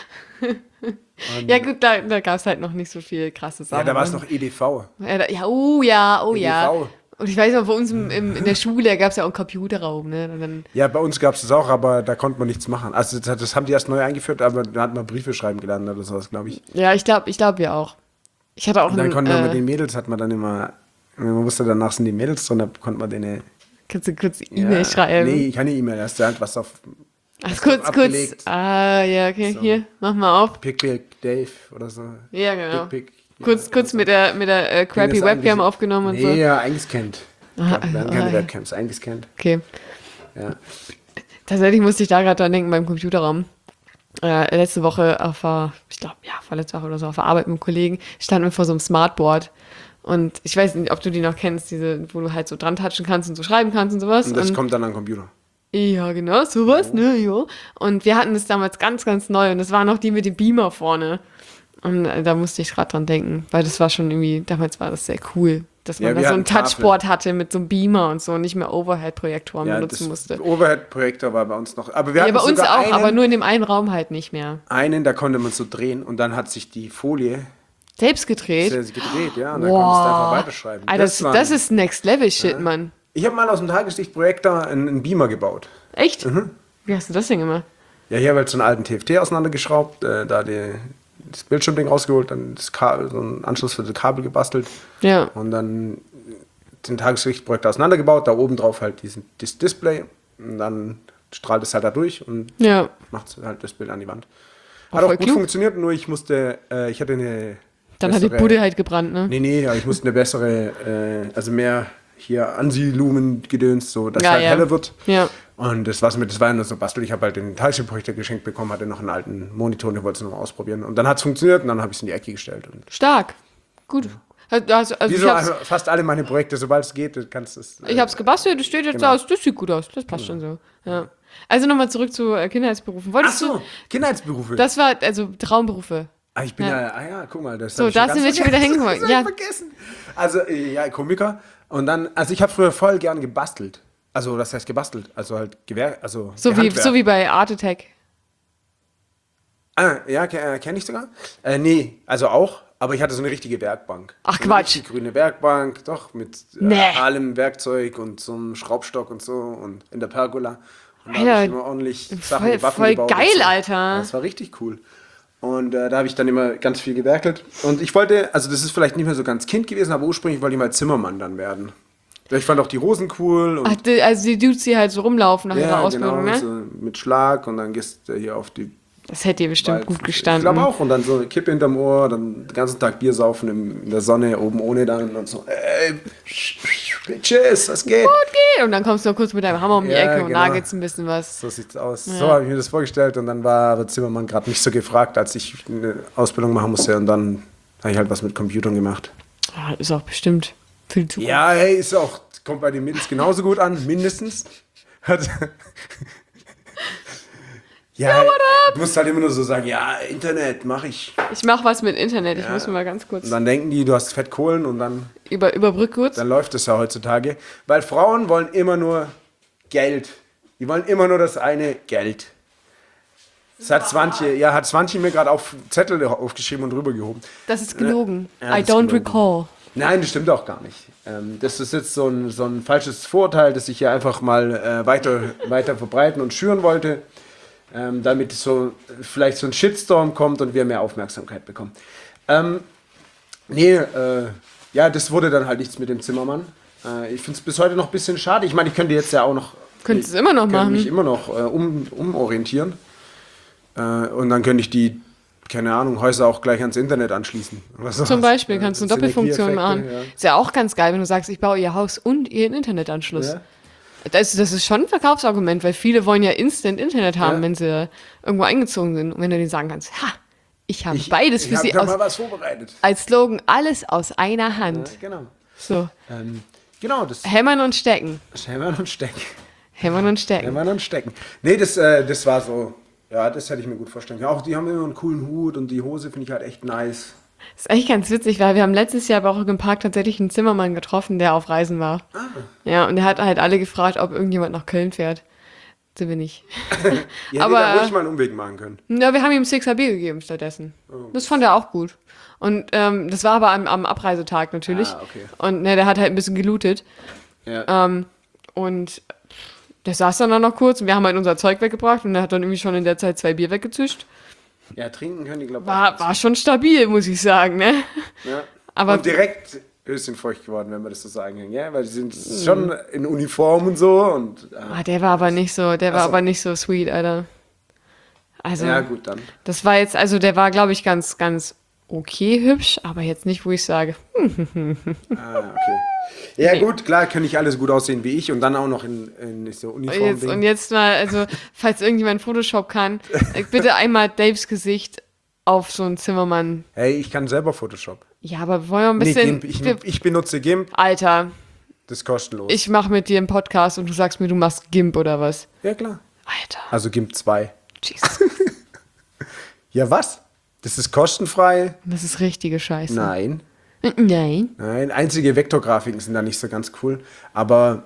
Ja gut, da gab es halt noch nicht so viel krasse Sachen. Ja, da war es noch EDV. Oh ja. EDV. Und ich weiß noch, bei uns in der Schule gab es ja auch einen Computerraum, ne? Und dann, Ja, bei uns gab es das auch, aber da konnte man nichts machen. Also das haben die erst neu eingeführt, aber da hat man Briefe schreiben gelernt oder sowas, glaube ich. ja, ich glaub ja auch. Ich hatte auch Und dann konnte man mit einen, den Mädels, man wusste, danach sind die Mädels drin, da konnte man denen... kannst du kurz E-Mail schreiben? Nee, keine E-Mail, da hast du halt was auf... Ach, kurz. abgelegt. Ah, ja, okay, So. hier, mach mal auf. Pick Dave oder so. Ja, genau. Pick. Kurz mit der crappy Das Webcam eigentlich- aufgenommen und nee, so. ja, eingescannt. Wir haben keine ja. Webcams, eingescannt. Okay. Ja. Tatsächlich musste ich da gerade dran denken beim Computerraum. Letzte Woche vorletzte Woche oder so auf der Arbeit mit einem Kollegen, standen wir vor so einem Smartboard. Und ich weiß nicht, ob du die noch kennst, wo du halt so dran touchen kannst und so schreiben kannst und sowas. Und das und, kommt dann am Computer. ja, genau, sowas, ne, ja. Und wir hatten das damals ganz, ganz neu und das war noch die mit dem Beamer vorne. Und da musste ich gerade dran denken, weil das war schon irgendwie, damals war das sehr cool, dass man Ja, da wir so ein hatten Tafel. Touchboard hatte mit so einem Beamer und so und nicht mehr Overhead-Projektoren Ja, benutzen das musste. Overhead-Projektor war bei uns noch. Aber wir Ja, hatten bei uns sogar auch, aber nur in dem einen Raum halt nicht mehr. da konnte man so drehen und dann hat sich die Folie Selbst gedreht? gedreht, ja. Und dann konntest du einfach weiterschreiben. Alter, das ist Next-Level-Shit, Mann. Ich habe mal aus dem Tageslichtprojektor einen Beamer gebaut. Echt? Wie hast du das denn gemacht? Ja, hier habe ich halt so einen alten TFT auseinandergeschraubt, das Bildschirmding rausgeholt, dann so einen Anschluss für das Kabel gebastelt Ja. und dann den Tageslichtprojektor auseinandergebaut, da oben drauf halt das Display und dann strahlt es halt da durch und Ja. macht halt das Bild an die Wand. Hat auch voll gut klug. funktioniert, nur ich musste, ich hatte eine Dann hat die Bude halt gebrannt, ne? Nee, aber ich musste eine bessere, also mehr hier Ansi-Lumen-Gedöns, so, dass Ja, halt ja. heller wird. Ja. Und das war ja nur so Bastel. Ich habe halt den Teilchenprojektor geschenkt bekommen, hatte noch einen alten Monitor und den wollte ich noch mal ausprobieren. Und dann hat es funktioniert und dann habe ich es in die Ecke gestellt. Und Stark. Gut. Also wie ich so hab's, fast alle meine Projekte, sobald es geht, kannst du es. ich hab's gebastelt, das steht jetzt Genau. aus, das sieht gut aus, das passt schon so. Ja. Also nochmal zurück zu Kindheitsberufen. Ach Wolltest so, Kindheitsberufe. du, das war, also Traumberufe. Ich bin Ja. ja, guck mal, das So, hab ich schon da sind ganz wir schon wieder vergessen. hingekommen. Das Ja. hab ich vergessen. Also, ja, Komiker. Und dann, also ich habe früher voll gern gebastelt. Also, das heißt gebastelt. Also halt also So Handwerk. wie bei Art Attack. Ja, kenne ich sogar. Nee, also auch, aber ich hatte so eine richtige Werkbank. Ach, so eine Quatsch. richtig grüne Werkbank, doch, mit Nee. allem Werkzeug und so einem Schraubstock und so und in der Pergola. Und da Alter, habe ich immer ordentlich Sachen, voll- Waffen voll gebaut. geil, und so. Alter. Ja, das war richtig cool. Und da habe ich dann immer ganz viel gewerkelt. Und ich wollte, also das ist vielleicht nicht mehr so ganz Kind gewesen, aber ursprünglich wollte ich mal Zimmermann dann werden. Ich fand auch die Hosen cool. Und Ach, also die Dudes, die halt so rumlaufen nach ihrer Ausbildung, genau, ne? so mit Schlag und dann gehst du hier auf die Das hätte dir bestimmt gut ich gestanden. glaube auch. Und dann so eine Kippe hinterm Ohr, dann den ganzen Tag Bier saufen in der Sonne, oben ohne dann und so, tschüss, was geht? Okay, und dann kommst du noch kurz mit deinem Hammer um die Ja, Ecke und genau. nagelst ein bisschen was. So sieht's aus. So habe ich mir das vorgestellt und dann war aber Zimmermann gerade nicht so gefragt, als ich eine Ausbildung machen musste und dann habe ich halt was mit Computern gemacht. Ah, ist auch bestimmt für die Zukunft. Ja, hey, ist auch, kommt bei den Mädels genauso gut an, mindestens. Ja, du musst halt immer nur so sagen, ja, Internet mache ich. Ich mach was mit Internet, ich muss mir mal ganz kurz Und dann denken die, du hast Fettkohlen und dann überbrück kurz. Dann läuft es ja heutzutage. Weil Frauen wollen immer nur Geld. Die wollen immer nur das eine Geld. Das hat Swantje mir gerade auf Zettel aufgeschrieben und rübergehoben. Das ist gelogen. Ja, I das ist don't gelogen. recall. Nein, das stimmt auch gar nicht. Das ist jetzt so ein falsches Vorurteil, das ich hier einfach mal weiter verbreiten und schüren wollte, damit so vielleicht so ein Shitstorm kommt und wir mehr Aufmerksamkeit bekommen. Ja, das wurde dann halt nichts mit dem Zimmermann. Ich finde es bis heute noch ein bisschen schade. Ich meine, ich könnte jetzt ja auch noch... Könntest du immer noch könnte machen. mich immer noch umorientieren. Und dann könnte ich die, keine Ahnung, Häuser auch gleich ans Internet anschließen. Oder sowas. Zum Beispiel kannst du eine Doppelfunktion Synergieeffekte, machen. Ist ja auch ganz geil, wenn du sagst, ich baue ihr Haus und ihren Internetanschluss. Ja. Das ist schon ein Verkaufsargument, weil viele wollen ja instant Internet haben, Ja. wenn sie irgendwo eingezogen sind. Und wenn du denen sagen kannst, ha, ich habe beides für ich sie habe da mal aus, was vorbereitet. als Slogan, alles aus einer Hand. Ja, genau. So, Genau, das hämmern und stecken. Hämmern und Stecken. Hämmern und stecken. Hämmern und Stecken. Nee, das war so, ja, das hätte ich mir gut vorstellen können. Auch die haben immer einen coolen Hut und die Hose finde ich halt echt nice. Das ist echt ganz witzig, weil wir haben letztes Jahr bei Rock im Park tatsächlich einen Zimmermann getroffen, der auf Reisen war. Ja, und der hat halt alle gefragt, ob irgendjemand nach Köln fährt. Sind wir nicht. Ihr hättet da ruhig mal einen Umweg machen können. Ja, wir haben ihm 6 Bier gegeben stattdessen. Das fand er auch gut. Und das war aber am Abreisetag natürlich. Ah, okay. Und der hat halt ein bisschen gelootet. Ja. Und der saß dann noch kurz und wir haben halt unser Zeug weggebracht und er hat dann irgendwie schon in der Zeit 2 Bier weggezischt. Ja, trinken können die, glaube ich. War schon stabil, muss ich sagen, ne? Ja. Aber- und direkt höchstchen feucht geworden, wenn man das so sagen kann. Ja, weil die sind schon in Uniform und so. Und, Der war aber nicht so, der war Ach so. aber nicht so sweet, Alter. Also, ja, gut, dann. das war jetzt, also der war, glaube ich, ganz, ganz okay hübsch, aber jetzt nicht, wo ich sage, Okay. Ja, gut, klar, können nicht alle so gut aussehen wie ich und dann auch noch in so Uniform. und jetzt mal, also, falls irgendjemand Photoshop kann, bitte einmal Daves Gesicht auf so einen Zimmermann. Hey, ich kann selber Photoshop. Ja, aber wollen wir ein Nee, bisschen. GIMP. Ich benutze GIMP, Alter, das ist kostenlos. ich mache mit dir einen Podcast und du sagst mir, du machst GIMP oder was? Ja, klar. Alter, Also GIMP 2. Jesus. Ja, was? Das ist kostenfrei? Das ist richtige Scheiße. Nein. Nein. Nein, einzige Vektorgrafiken sind da nicht so ganz cool. Aber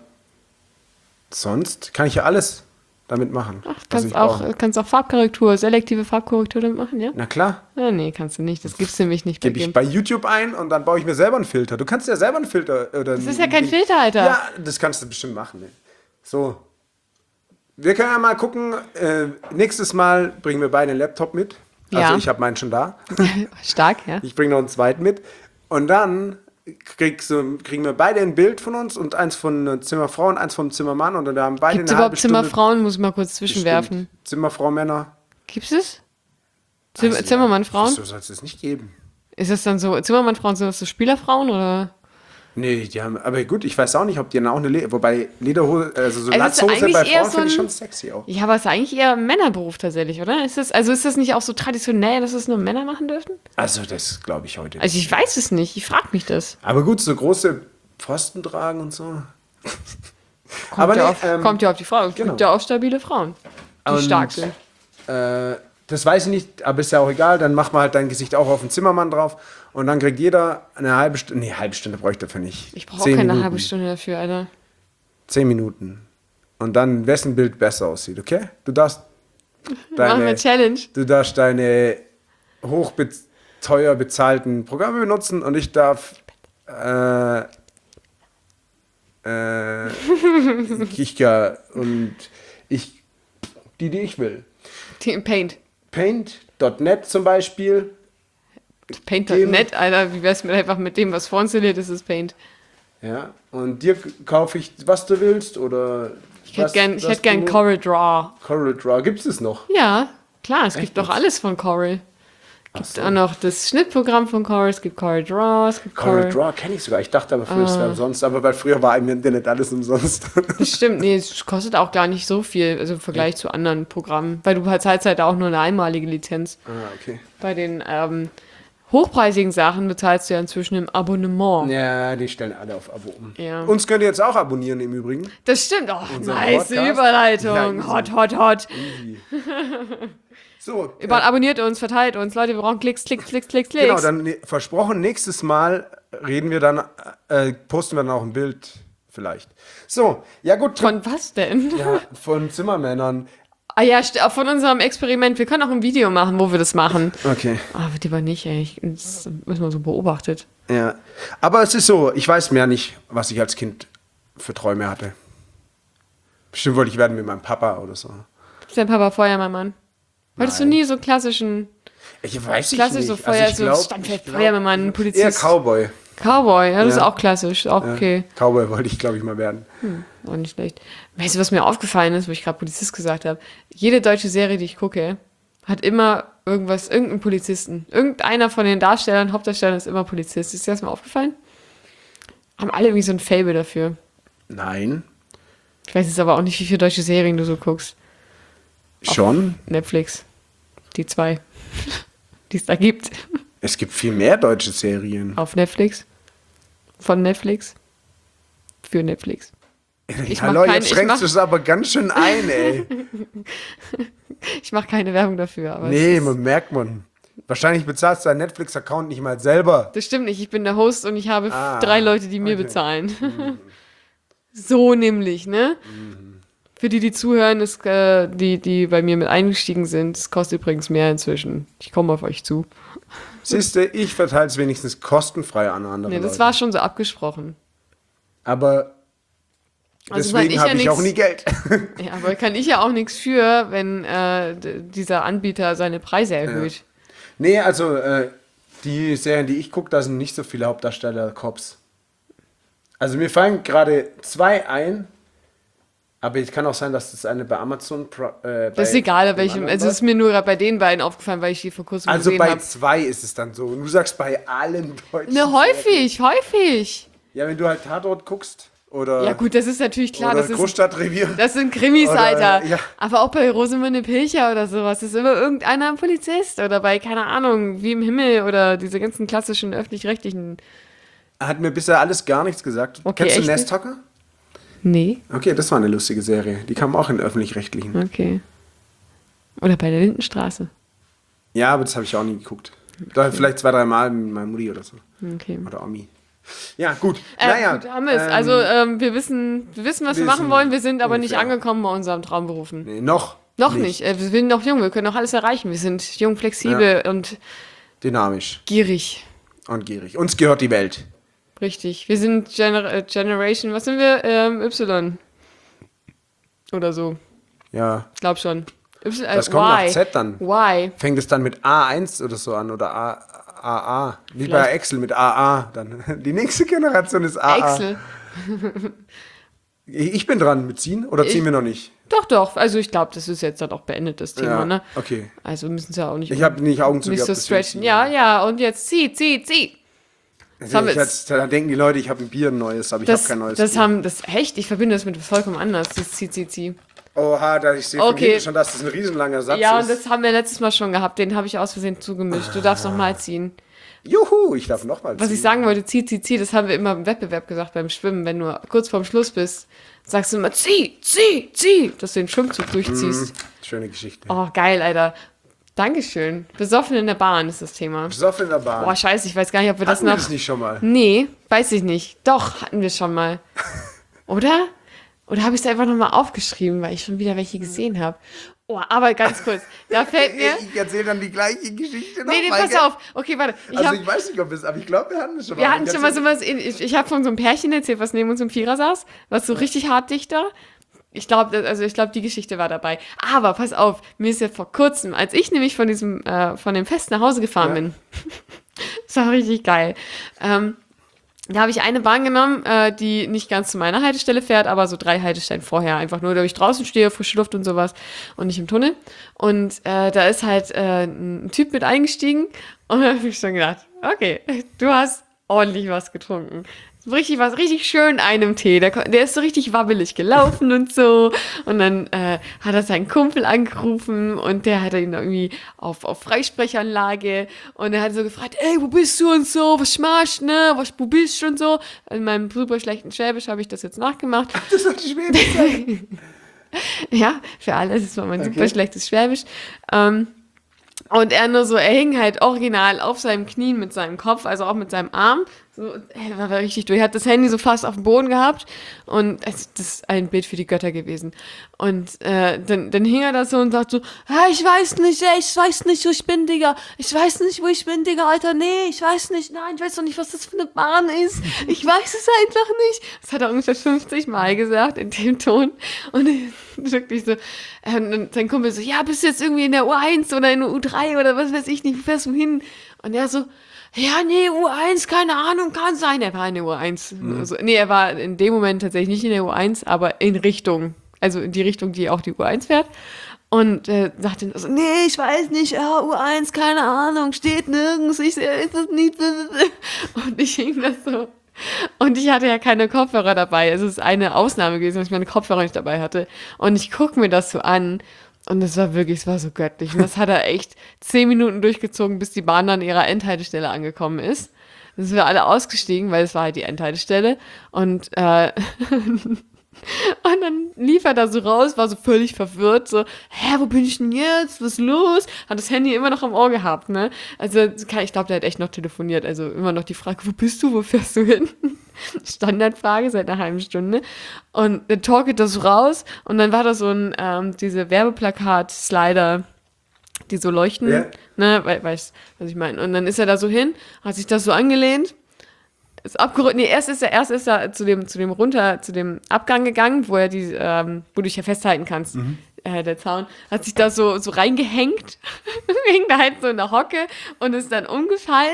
sonst kann ich ja alles damit machen. Ach, was ich brauche. kannst auch Farbkorrektur, selektive Farbkorrektur damit machen, ja? Na klar, Ja, nee, kannst du nicht. Das gibt's nämlich nicht bei gebe ich GIMP. bei YouTube ein und dann baue ich mir selber einen Filter. Du kannst ja selber einen Filter. Oder Das ist ja kein Filter, Alter. Ja, das kannst du bestimmt machen. Ne? So. Wir können ja mal gucken. Nächstes Mal bringen wir beide einen Laptop mit. Also Ja. ich habe meinen schon da. Stark, ja. Ich bringe noch einen zweiten mit. Und dann kriegen wir beide ein Bild von uns und eins von einer Zimmerfrau und eins vom Zimmermann. Und dann haben beide Gibt es eine halbe überhaupt Stunde. Zimmerfrauen? Muss ich mal kurz zwischenwerfen. Bestimmt. Zimmerfrau, Männer. Gibt es? Zimmermann-Frauen? Wieso soll es das nicht geben? Ist das dann so, Zimmermann-Frauen, sind das so Spielerfrauen oder? Nee, die haben, aber gut, ich weiß auch nicht, ob die dann auch wobei Lederhose, also so Es ist Latzhose eigentlich bei eher Frauen so finde ich ein- schon sexy auch. Ja, aber es ist eigentlich eher ein Männerberuf tatsächlich, oder? Ist das nicht auch so traditionell, dass es nur Männer machen dürfen? Also das glaube ich heute nicht. Also ich weiß es nicht, ich frage mich das. Aber gut, so große Pfosten tragen und so. Kommt, Aber ja, nee, kommt ja auf die Frau. Es genau. gibt ja auch stabile Frauen, die Und, stark sind. Das weiß ich nicht, aber ist ja auch egal. Dann mach mal halt dein Gesicht auch auf den Zimmermann drauf. Und dann kriegt jeder eine halbe Stunde. Nee, halbe Stunde bräuchte er dafür nicht. Ich brauche auch 10 keine Minuten. halbe Stunde dafür, Alter. 10 Minuten. Und dann, wessen Bild besser aussieht, okay? Du darfst Machen wir Challenge. deine teuer bezahlten Programme benutzen und ich darf Kichka und die ich will. Paint. Paint.net zum Beispiel. Paint.net, Alter, wie wär's mit einfach mit dem, was vorinstalliert ist, ist Paint. Ja, und dir kaufe ich, was du willst, oder Ich hätte gern Coral Draw. Coral Draw. Gibt es das noch? Ja, klar, es Echt gibt doch jetzt? alles von Coral. Ach Es so. gibt auch noch das Schnittprogramm von Coral, es gibt Coral Draw, es gibt Coral Coral. Draw kenne ich sogar. Ich dachte aber früher, es wäre umsonst. Aber weil früher war im Internet alles umsonst. Das stimmt, nee, es kostet auch gar nicht so viel, also im Vergleich zu anderen Programmen, weil du zahlst halt auch nur eine einmalige Lizenz. Okay. Bei den hochpreisigen Sachen bezahlst du ja inzwischen im Abonnement. Ja, die stellen alle auf Abo um. Ja. Uns könnt ihr jetzt auch abonnieren im Übrigen. Das stimmt, oh, Unser nice Podcast. Überleitung, Ja, easy. hot. Easy. So, Abonniert uns, verteilt uns, Leute, wir brauchen Klicks. genau, dann versprochen, nächstes Mal reden wir dann, posten wir dann auch ein Bild vielleicht. So, ja gut. Von was denn? Ja, von Zimmermännern. Ah ja, von unserem Experiment. Wir können auch ein Video machen, wo wir das machen. Okay. Ah, wird lieber nicht, ey. Das müssen wir so beobachtet. Ja, aber es ist so, ich weiß mehr nicht, was ich als Kind für Träume hatte. Bestimmt wollte ich werden wie mein Papa oder so. Ist dein Papa Feuerwehrmann? Wolltest du Nein. nie so klassisch Nicht. so Feuer, ich so glaub- Standfeld, ich glaub- Feuerwehrmann, Polizist. Eher Cowboy. Cowboy, ja, das ist Ja. auch klassisch, auch okay. Cowboy wollte ich, glaube ich, mal werden. Auch nicht schlecht. Weißt du, was mir aufgefallen ist, wo ich gerade Polizist gesagt habe? Jede deutsche Serie, die ich gucke, hat immer irgendeinen Polizisten. Irgendeiner von den Hauptdarstellern ist immer Polizist. Ist dir das mal aufgefallen? Haben alle irgendwie so ein Faible dafür. Nein. Ich weiß jetzt aber auch nicht, wie viele deutsche Serien du so guckst. Schon. Netflix. Die 2. Die es da gibt. Es gibt viel mehr deutsche Serien. Auf Netflix. Von Netflix. Für Netflix. Ich mach Hallo, kein- jetzt ich schränkst mach- du es aber ganz schön ein, ey. Ich mache keine Werbung dafür. Aber Nee, es ist, merkt man. Wahrscheinlich bezahlst du deinen Netflix-Account nicht mal selber. das stimmt nicht. Ich bin der Host und ich habe Ah, 3 Leute, die mir okay. bezahlen. So nämlich, ne? Für die zuhören, ist, die bei mir mit eingestiegen sind, es kostet übrigens mehr inzwischen. Ich komme auf euch zu. Siehst du, ich verteile es wenigstens kostenfrei an andere Nee, das Leute. war schon so abgesprochen. Aber Also kann deswegen habe ich ja auch nie Geld. Ja, aber kann ich ja auch nichts für, wenn dieser Anbieter seine Preise erhöht. Nee, also die Serien, die ich gucke, da sind nicht so viele Hauptdarsteller Cops. Also mir fallen gerade 2 ein, aber es kann auch sein, dass das eine bei Amazon Das ist egal, bei welchem. Also es ist mir nur gerade bei den beiden aufgefallen, weil ich die vor kurzem also gesehen bei habe. 2 ist es dann so. Und du sagst bei allen deutschen Ne, Serien. häufig. Ja, wenn du halt Tatort guckst oder, Ja gut, das ist natürlich klar, oder das ist Großstadtrevier. das sind Krimis, Oder, Alter. ja. Aber auch bei Rosamunde Pilcher oder sowas ist immer irgendeiner ein Polizist oder bei, keine Ahnung, Wie im Himmel oder diese ganzen klassischen öffentlich-rechtlichen. Hat mir bisher alles gar nichts gesagt. Okay, Kennst du echt nicht? Nesthocker? Nee, Okay, das war eine lustige Serie. Die kam auch in öffentlich-rechtlichen. okay. Oder bei der Lindenstraße. Ja, aber das habe ich auch nie geguckt. Da vielleicht 2, 3 Mal mit meiner Mutti oder so. Okay. Oder Omi. Ja, gut. Gut, haben wir es. Also wir wissen, was wir machen wollen. Wir sind aber nicht ungefähr. angekommen bei unserem Traumberufen. Nee, noch Nicht. Wir sind noch jung. Wir können noch alles erreichen. Wir sind jung, flexibel und Dynamisch gierig. und gierig. Uns gehört die Welt. Richtig. Wir sind Generation. Was sind wir? Y. Oder so. Ja. Ich glaube schon. Das kommt nach Z dann. Y. Fängt es dann mit A1 oder so an oder AA. Wie bei Vielleicht. Excel mit AA dann. Die nächste Generation ist AA. Excel. Ich bin dran mit ziehen oder ziehen wir noch nicht? Doch. Also ich glaube, das ist jetzt dann auch beendet, das Thema, Ja, ne? okay. Also müssen sie ja auch nicht, Ich habe nicht Augen zu nicht so gehabt, deswegen stretchen. ziehen. Ja, und jetzt zieh. haben wir Da denken die Leute, ich habe ein Bier ein neues, aber ich habe kein neues Bier. Echt? Ich verbinde das mit vollkommen anders. Das zieh. Oha, ich sehe von hinten schon, dass das ein riesenlanger Satz Ja, ist. und das haben wir letztes Mal schon gehabt. Den habe ich aus Versehen zugemischt. Du darfst nochmal ziehen. Juhu, ich darf nochmal ziehen. Was ich sagen wollte, zieh, das haben wir immer im Wettbewerb gesagt beim Schwimmen. Wenn du kurz vorm Schluss bist, sagst du immer zieh, dass du den Schwimmzug durchziehst. Schöne Geschichte. Oh, geil, Alter. Dankeschön. Besoffen in der Bahn ist das Thema. Besoffen in der Bahn. Boah, scheiße, ich weiß gar nicht, ob wir das Hatten wir noch... das nicht schon mal? Nee, weiß ich nicht. Doch, hatten wir schon mal. Oder? Oder habe ich es einfach nochmal aufgeschrieben, weil ich schon wieder welche gesehen habe? Oh, aber ganz kurz, da fällt mir... Ich erzähle dann die gleiche Geschichte noch. Nee, pass auf. Okay, warte. Ich weiß nicht, ob es, aber ich glaube, wir hatten es schon mal. Wir hatten schon mal sowas, ich habe von so einem Pärchen erzählt, was neben uns im Vierer saß, was so richtig hart dichter. Ich glaube, die Geschichte war dabei. Aber pass auf, mir ist ja vor kurzem, als ich nämlich von dem Fest nach Hause gefahren bin, das war richtig geil. Da habe ich eine Bahn genommen, die nicht ganz zu meiner Haltestelle fährt, aber so 3 Haltestellen vorher. Einfach nur, da ich draußen stehe, frische Luft und sowas und nicht im Tunnel. Und da ist halt ein Typ mit eingestiegen und da habe ich schon gedacht, okay, du hast ordentlich was getrunken. Richtig schön einem Tee. Der ist so richtig wabbelig gelaufen und so. Und dann hat er seinen Kumpel angerufen und der hatte ihn irgendwie auf Freisprechanlage. Und er hat so gefragt, ey, wo bist du und so, was schmarsch, ne, wo bist du und so. In meinem super schlechten Schwäbisch habe ich das jetzt nachgemacht. Das sollte Schwäbisch sein. Ja, für alle, das war mein super schlechtes Schwäbisch. Und er hing halt original auf seinem Knien mit seinem Kopf, also auch mit seinem Arm. So, er war richtig durch. Er hat das Handy so fast auf dem Boden gehabt. Und das ist ein Bild für die Götter gewesen. Und dann hing er da so und sagt so, ich weiß nicht, wo ich bin, Digga. Ich weiß nicht, wo ich bin, Digga, Alter. Nee, ich weiß nicht. Nein, ich weiß doch nicht, was das für eine Bahn ist. Ich weiß es einfach nicht. Das hat er ungefähr 50 Mal gesagt in dem Ton. Und wirklich so. Und sein Kumpel so, ja, bist du jetzt irgendwie in der U1 oder in der U3 oder was weiß ich nicht, wo fährst du hin? Und er so, ja, nee, U1, keine Ahnung, kann sein. Er war in der U1. Also, nee, er war in dem Moment tatsächlich nicht in der U1, aber in die Richtung, die auch die U1 fährt. Und sagte dann so, nee, ich weiß nicht, ja, U1, keine Ahnung, steht nirgends, ich sehe es nicht. Und ich hing das so. Und ich hatte ja keine Kopfhörer dabei. Es ist eine Ausnahme gewesen, dass ich meine Kopfhörer nicht dabei hatte. Und ich gucke mir das so an. Und es war so göttlich. Und das hat er echt 10 Minuten durchgezogen, bis die Bahn an ihrer Endhaltestelle angekommen ist. Dann sind wir alle ausgestiegen, weil es war halt die Endhaltestelle. Und und dann lief er da so raus, war so völlig verwirrt, so, wo bin ich denn jetzt? Was ist los? Hat das Handy immer noch am Ohr gehabt, ne? Also, ich glaube, der hat echt noch telefoniert. Also immer noch die Frage, wo bist du? Wo fährst du hin? Standardfrage seit einer halben Stunde. Und dann torkelt das so raus und dann war da so diese Werbeplakat-Slider, die so leuchten, ne? Weißt du, was ich meine? Und dann ist er da so hin, hat sich das so angelehnt, ist abgerückt. Nee, erst ist er zu dem Abgang gegangen, wo du dich ja festhalten kannst. Der Zaun, hat sich da so reingehängt, hing da halt so in der Hocke und ist dann umgefallen.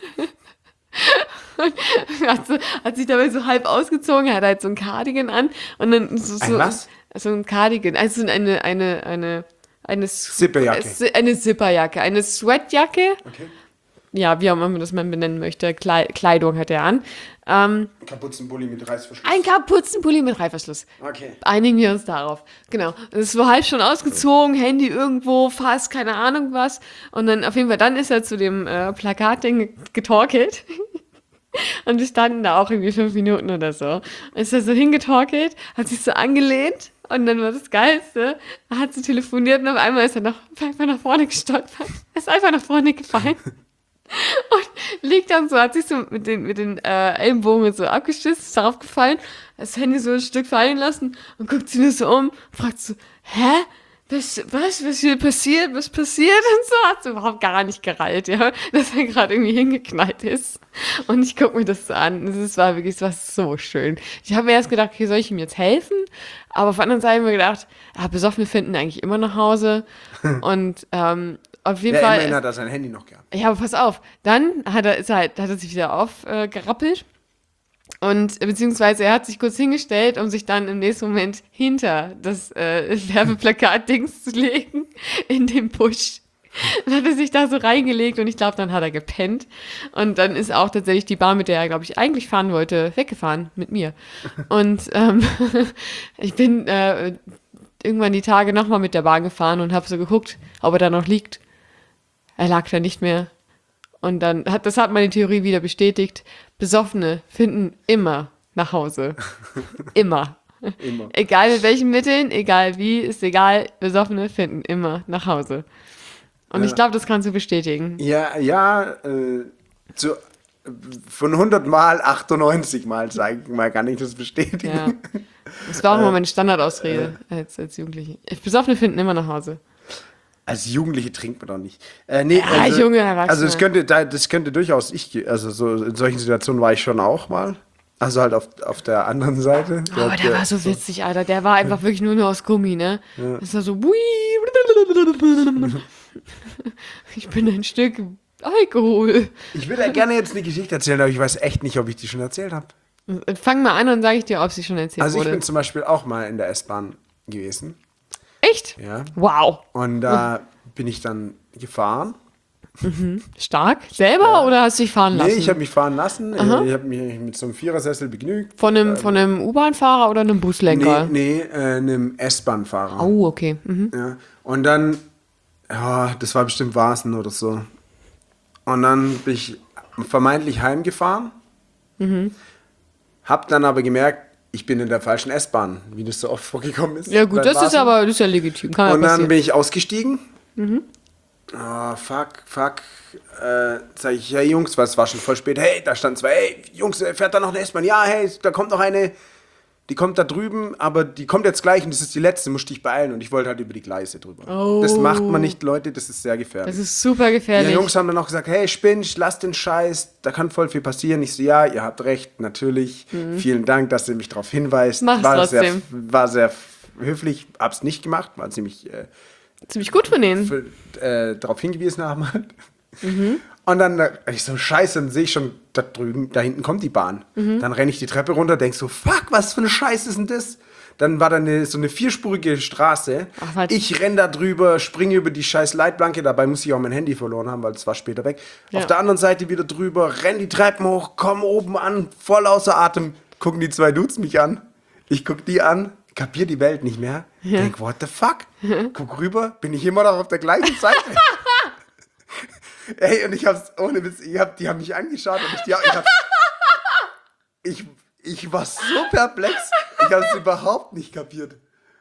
Und hat sich dabei so halb ausgezogen, hat halt so ein Cardigan an und dann Ein was? So ein Cardigan, also eine Zipperjacke. Eine Zipperjacke, eine Sweatjacke. Okay. Ja, wie auch immer das man benennen möchte. Kleidung hat er an. Kapuzenpulli mit Reißverschluss. Ein Kapuzenpulli mit Reißverschluss. Okay. Einigen wir uns darauf. Genau. Das ist so halb schon ausgezogen, Handy irgendwo, fast, keine Ahnung was. Und dann auf jeden Fall, dann ist er zu dem Plakatding getorkelt. Und wir standen da auch irgendwie 5 Minuten oder so. Ist er so hingetorkelt, hat sich so angelehnt. Und dann war das Geilste, er hat so telefoniert und auf einmal ist er einfach nach vorne gestolpert. Er ist einfach nach vorne gefallen. Und liegt dann so, hat sich so mit den Ellenbogen so abgestützt, ist darauf gefallen, das Handy so ein Stück fallen lassen und guckt sich nur so um, fragt so, was hier passiert, was passiert und so, hat so überhaupt gar nicht gereilt, ja, dass er gerade irgendwie hingeknallt ist. Und ich gucke mir das so an, es war so schön. Ich habe mir erst gedacht, okay, soll ich ihm jetzt helfen? Aber auf der anderen Seite habe ich mir gedacht, Besoffene finden eigentlich immer nach Hause und auf jeden Fall. Immerhin hat er sein Handy noch gehabt. Ja, aber pass auf. Dann hat er sich wieder aufgerappelt Und beziehungsweise er hat sich kurz hingestellt, um sich dann im nächsten Moment hinter das Werbeplakat-Dings zu legen, in den Busch. Dann hat er sich da so reingelegt und ich glaube, dann hat er gepennt. Und dann ist auch tatsächlich die Bahn, mit der er, glaube ich, eigentlich fahren wollte, weggefahren mit mir. Und ich bin irgendwann die Tage nochmal mit der Bahn gefahren und habe so geguckt, ob er da noch liegt. Er lag da nicht mehr. Und dann das hat meine Theorie wieder bestätigt. Besoffene finden immer nach Hause. Immer. Immer. Egal mit welchen Mitteln, egal wie, ist egal. Besoffene finden immer nach Hause. Und ich glaube, das kannst du bestätigen. Ja, von 100 Mal 98 Mal, sag ich mal, kann ich das bestätigen. Ja. Das war auch immer meine Standardausrede als Jugendliche. Besoffene finden immer nach Hause. Als Jugendliche trinkt man doch nicht. Junge Erwachsene. Also das könnte durchaus also so in solchen Situationen war ich schon auch mal. Also halt auf der anderen Seite. Aber der war so witzig, Alter. Der war einfach wirklich nur aus Gummi, ne? Ja. Das war so, ich bin ein Stück Alkohol. Ich würde ja gerne jetzt eine Geschichte erzählen, aber ich weiß echt nicht, ob ich die schon erzählt habe. Fang mal an und sage ich dir, ob sie schon erzählt wurde. Also ich bin zum Beispiel auch mal in der S-Bahn gewesen. Echt? Ja. Wow. Und da bin ich dann gefahren. Mhm. Stark? Selber oder hast du dich fahren lassen? Nee, ich habe mich fahren lassen. Aha. Ich habe mich mit so einem Vierersessel begnügt. Von einem U-Bahn-Fahrer oder einem Buslenker? Nee, einem S-Bahn-Fahrer. Oh, okay. Mhm. Ja. Und dann, das war bestimmt Vasen oder so. Und dann bin ich vermeintlich heimgefahren. Hab dann aber gemerkt, ich bin in der falschen S-Bahn, wie das so oft vorgekommen ist. Ja gut, das ist ja legitim. Kann und ja dann bin ich ausgestiegen. Fuck. Sag ich, hey Jungs, weil es war schon voll spät. Hey, da standen zwei, hey Jungs, fährt da noch eine S-Bahn? Ja, hey, da kommt noch eine. Die kommt da drüben, aber die kommt jetzt gleich und das ist die letzte, musste ich beeilen und ich wollte halt über die Gleise drüber. Oh. Das macht man nicht, Leute, das ist sehr gefährlich. Das ist super gefährlich. Die Jungs haben dann auch gesagt, hey, spinnst, lass den Scheiß, da kann voll viel passieren. Ich so, ja, ihr habt recht, natürlich. Vielen Dank, dass ihr mich darauf hinweist. Mach's trotzdem. War sehr höflich, hab's nicht gemacht, war ziemlich gut von denen. Darauf hingewiesen haben halt. Und dann, ich so, scheiße, dann sehe ich schon, da drüben, da hinten kommt die Bahn. Dann renne ich die Treppe runter, denk so, fuck, was für eine Scheiße ist denn das? Dann war da so eine vierspurige Straße. Ach, ich renne da drüber, springe über die scheiß Leitplanke, dabei muss ich auch mein Handy verloren haben, weil es war später weg. Ja. Auf der anderen Seite wieder drüber, renn die Treppen hoch, komm oben an, voll außer Atem, gucken die zwei Dudes mich an. Ich guck die an, kapier die Welt nicht mehr. Denk, what the fuck? Guck rüber, bin ich immer noch auf der gleichen Seite. Ey, und ich hab's, ohne Witz, die haben mich angeschaut und ich war so perplex, ich hab's überhaupt nicht kapiert.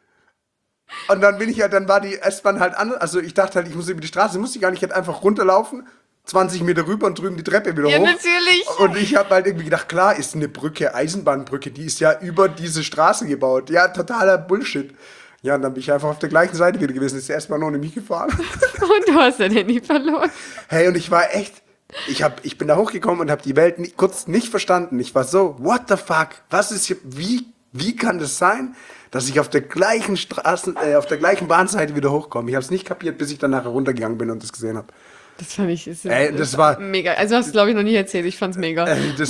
Und dann dann war die S-Bahn halt an, also ich dachte halt, ich muss über die Straße, musste ich gar nicht, ich hätte einfach runterlaufen, 20 Meter rüber und drüben die Treppe wieder hoch. Ja, natürlich. Und ich habe halt irgendwie gedacht, klar, ist eine Brücke, Eisenbahnbrücke, die ist ja über diese Straße gebaut. Ja, totaler Bullshit. Ja, und dann bin ich einfach auf der gleichen Seite wieder gewesen, ist erstmal ohne mich gefahren. Und du hast dein Handy verloren. Hey, und ich war echt, ich bin da hochgekommen und habe die Welt kurz nicht verstanden. Ich war so, what the fuck? Was ist hier, wie kann das sein, dass ich auf der gleichen auf der gleichen Bahnseite wieder hochkomme? Ich habe es nicht kapiert, bis ich dann nachher runtergegangen bin und das gesehen habe. Das fand ich das war mega. Also hast du, glaube ich, noch nie erzählt. Ich fand's mega.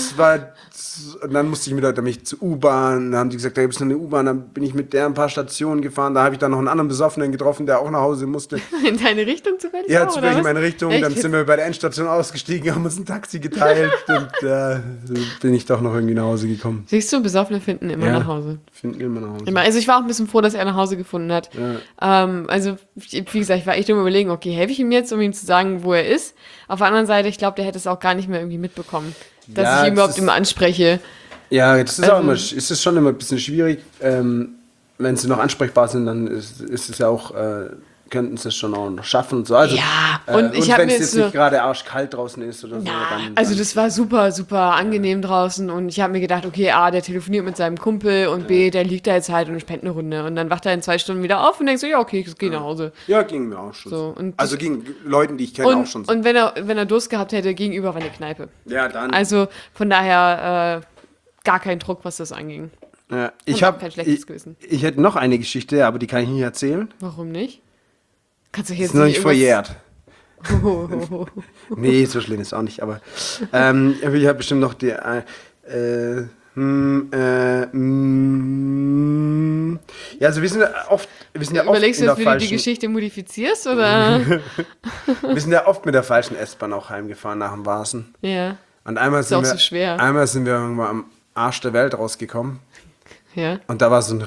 Und dann musste ich mich zur U-Bahn, dann haben die gesagt, da gibt es noch eine U-Bahn, dann bin ich mit der ein paar Stationen gefahren, da habe ich dann noch einen anderen Besoffenen getroffen, der auch nach Hause musste. In deine Richtung zufällig? Ja, zufällig in meine Richtung. Echt? Dann sind wir bei der Endstation ausgestiegen, haben uns ein Taxi geteilt und bin ich doch noch irgendwie nach Hause gekommen. Siehst du, Besoffene finden immer nach Hause. Finden immer nach Hause. Immer. Also ich war auch ein bisschen froh, dass er nach Hause gefunden hat. Ja. Also, wie gesagt, ich war echt überlegen, okay, helfe ich ihm jetzt, um ihm zu sagen, wo er ist? Auf der anderen Seite, ich glaube, der hätte es auch gar nicht mehr irgendwie mitbekommen, dass ich ihn überhaupt immer anspreche. Ja, das ist auch immer, ist es schon immer ein bisschen schwierig. Wenn sie noch ansprechbar sind, dann ist es ja auch, könnten sie es schon auch noch schaffen und so. Also, ja, und ich habe wenn mir es jetzt nicht gerade arschkalt draußen ist oder so. Dann, also das war super, super angenehm draußen und ich habe mir gedacht, okay, A, der telefoniert mit seinem Kumpel und B, der liegt da jetzt halt und spendet eine Runde und dann wacht er in 2 Stunden wieder auf und denkt so, ja, okay, ich gehe nach Hause. Ja, ging mir auch schon. So, und also ging Leuten, die ich kenne, auch schon so. Und wenn er Durst gehabt hätte, gegenüber war eine Kneipe. Ja, dann. Also von daher gar kein Druck, was das anging. Ja, ich habe kein schlechtes Gewissen. Ich hätte noch eine Geschichte, aber die kann ich nicht erzählen. Warum nicht? Kannst du jetzt ist noch nicht verjährt. Oh. Nee, so schlimm ist auch nicht, aber ich habe bestimmt noch Ja, also wir sind ja oft Überlegst du in jetzt, der wie du die falschen, Geschichte modifizierst, oder? wir sind ja oft mit der falschen S-Bahn auch heimgefahren nach dem Vasen. Ja, Und einmal auch sind so schwer. einmal sind wir irgendwo am Arsch der Welt rausgekommen ja. und da war so ein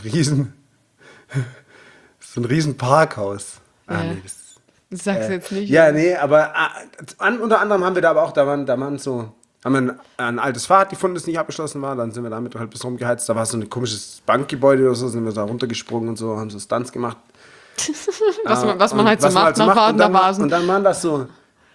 riesen Parkhaus. Ja. Nee, das, Das sagst du jetzt nicht. ja, nee, aber unter anderem haben wir da aber auch, haben wir ein altes Fahrrad gefunden, das nicht abgeschlossen war, dann sind wir damit halt bis rumgeheizt, da war so ein komisches Bankgebäude oder so, sind wir da runtergesprungen und so, haben so Stunts gemacht. Was man halt so macht nach und dann, Vasen. und dann waren das so,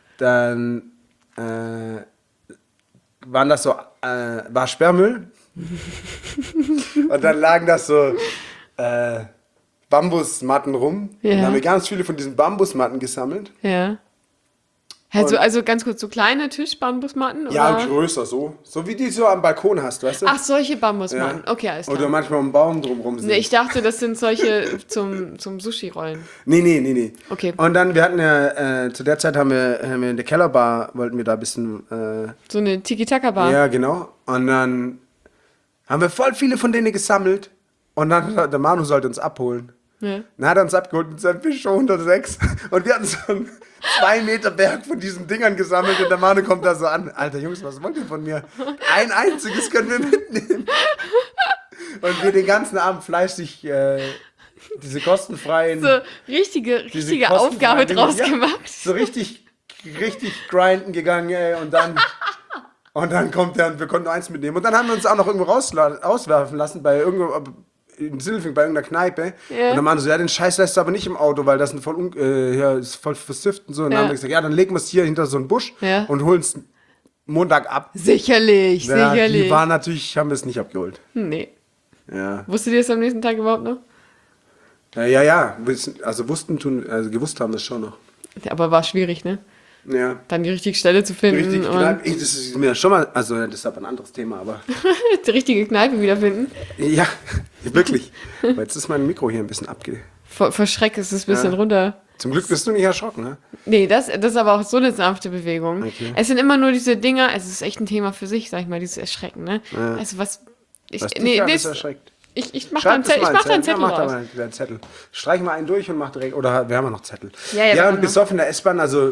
war Sperrmüll und dann lagen das so Bambusmatten rum. Ja. Und dann haben wir ganz viele von diesen Bambusmatten gesammelt. Ja. Also ganz kurz, so kleine Tischbambusmatten? Ja, oder? größer so. So wie die so am Balkon hast, weißt du? Ach, solche Bambusmatten. Ja. Okay, alles klar. Oder manchmal um Baum drumrum sind. Nee, ich dachte, das sind solche zum Sushi-Rollen. Nee. Okay. Und dann, wir hatten ja, zu der Zeit haben wir in der Kellerbar, wollten wir da ein bisschen... So eine Tiki-Taka-Bar. ja, genau. Und dann haben wir voll viele von denen gesammelt. Und dann, der Manu sollte uns abholen. Ja. Dann hat er uns abgeholt mit seinem Fisch 106. Und wir hatten so einen 2 Meter Berg von diesen Dingern gesammelt. Und der Manu kommt da so an. Alter Jungs, was wollt ihr von mir? Ein einziges können wir mitnehmen. Und wir den ganzen Abend fleißig diese kostenfreien... So richtige kostenfreien Aufgabe Dinge, draus ja, gemacht. So richtig grinden gegangen, ey. Und dann kommt der und wir konnten nur eins mitnehmen. Und dann haben wir uns auch noch irgendwo auswerfen lassen bei in Silfing, bei irgendeiner Kneipe. Ja. Und dann meinen so, ja, den Scheiß lässt du aber nicht im Auto, weil das ist ist voll versifft und so. Und dann haben wir gesagt, ja, dann legen wir es hier hinter so einen Busch Ja. und holen es Montag ab. Sicherlich. Ja, haben wir es nicht abgeholt. Nee. Ja. Wusstet ihr das am nächsten Tag überhaupt noch? Ja. Also gewusst haben wir es schon noch. Aber war schwierig, ne? Ja. Dann die richtige Stelle zu finden Richtig, und das ist mir schon mal, also das ist aber ein anderes Thema, aber die richtige Kneipe wiederfinden. ja, wirklich. Aber jetzt ist mein Mikro hier ein bisschen Vor Schreck ist es ein bisschen Ja. runter. Zum Glück bist du nicht erschrocken, ne? Nee, das ist aber auch so eine sanfte Bewegung. Okay. Es sind immer nur diese Dinger, es ist echt ein Thema für sich, sag ich mal, dieses Erschrecken, ne? Ja. Also was ich Was dich alles das, erschreckt. ich mach da einen Zettel Ja, mach da raus. mal einen Zettel. Streich mal einen durch und mach direkt, oder wir haben ja noch Zettel. Ja, wir Ja, haben und besoffen in der S-Bahn, also,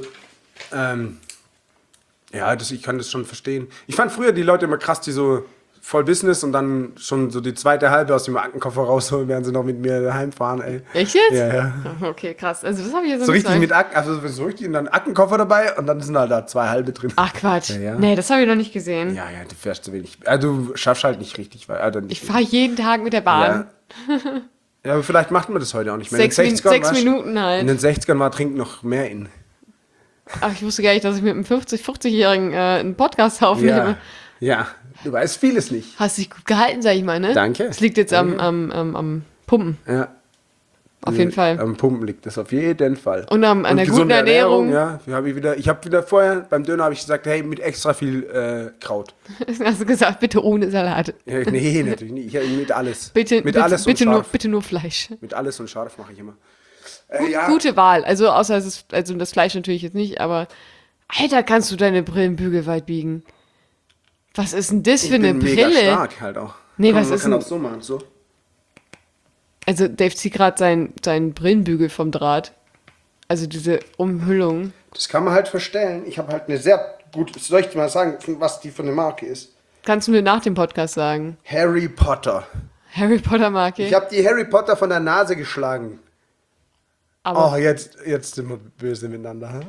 ich kann das schon verstehen. Ich fand früher die Leute immer krass, die so voll Business und dann schon so die zweite halbe aus dem Aktenkoffer rausholen, während sie noch mit mir heimfahren, ey. Echt jetzt? Ja. Okay, krass. Also das habe ich jetzt So noch nicht richtig gesagt. so richtig und dann Aktenkoffer dabei und dann sind halt da 2 halbe drin. Ach Quatsch. Ja. Nee, das habe ich noch nicht gesehen. Ja, du fährst zu wenig. Du schaffst halt nicht richtig, weil Ich fahre jeden Tag mit der Bahn. Ja, aber vielleicht macht man das heute auch nicht mehr. Sechs In den 60ern Minuten halt. In den 60ern war Trinken noch mehr in. Ach, ich wusste gar nicht, dass ich mit einem 50-jährigen einen Podcast aufnehme. Ja, du weißt vieles nicht. Hast dich gut gehalten, sag ich mal, ne? Danke. Es liegt jetzt am Pumpen, Ja. auf jeden Fall. Am Pumpen liegt das auf jeden Fall. Und an einer guten gesunde Ernährung. Ja, ich habe wieder vorher beim Döner habe ich gesagt, hey, mit extra viel Kraut. Hast du gesagt, bitte ohne Salat. Ja, nee, natürlich nicht. Mit alles. Bitte, mit alles und scharf. bitte nur Fleisch. Mit alles und scharf mache ich immer. Gute Wahl. Also außer das Fleisch natürlich jetzt nicht, aber Alter, kannst du deine Brillenbügel weit biegen? Was ist denn das für eine Ich bin mega Brille? stark halt auch. Nee, Komm, was man ist kann denn- auch so machen, so. Also Dave zieht gerade seinen Brillenbügel vom Draht. Also diese Umhüllung. Das kann man halt verstellen. Ich habe halt eine sehr gut, soll ich dir mal sagen, was die für eine Marke ist? Kannst du mir nach dem Podcast sagen? Harry Potter. Harry Potter Marke. Ich habe die Harry Potter von der Nase geschlagen. Aber Oh, jetzt sind wir böse miteinander. Hä?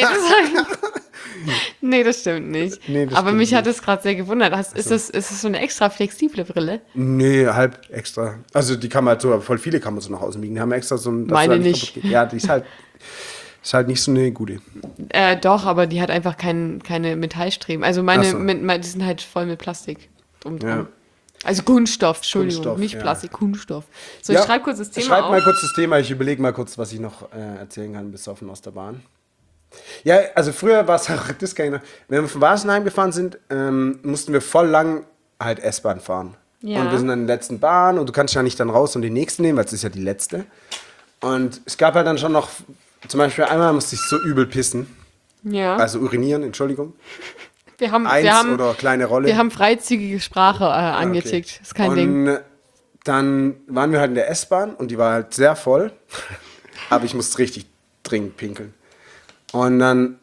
nee, das stimmt nicht. Nee, das Aber stimmt mich hat nicht. es gerade sehr gewundert. Ist das so eine extra flexible Brille? Nee, halb extra. Also die kann man halt so, voll viele kann man so nach außen biegen. Die haben extra so ein... dass Meine du da nicht. kaputt geht. Ja, die ist halt nicht so eine gute. Doch, aber die hat einfach keine Metallstreben. Also Ach so. die sind halt voll mit Plastik drum. Ja. Also Kunststoff, Entschuldigung, Kunststoff, nicht ja. Plastik, Kunststoff. So, ich schreibe kurz das Thema Schreib auf. mal kurz das Thema. Ich überlege mal kurz, was ich noch erzählen kann, besoffen aus der Bahn. Ja, also früher war es auch, das kann ich noch, wenn wir von Wasenheim gefahren sind, mussten wir voll lang halt S-Bahn fahren. Ja. Und wir sind an der letzten Bahn und du kannst ja nicht dann raus und die nächste nehmen, weil es ist ja die letzte. Und es gab halt dann schon noch, zum Beispiel einmal musste ich so übel pissen, Ja, also urinieren, Entschuldigung. Wir haben, oder kleine Rolle. wir haben freizügige Sprache angetickt. Okay. Ist kein Ding. Und dann waren wir halt in der S-Bahn und die war halt sehr voll. Aber ich musste richtig dringend pinkeln. Und dann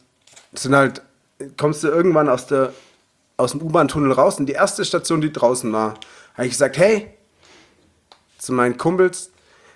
kommst du irgendwann aus dem U-Bahn-Tunnel raus und die erste Station, die draußen war, habe ich gesagt, hey, zu meinen Kumpels,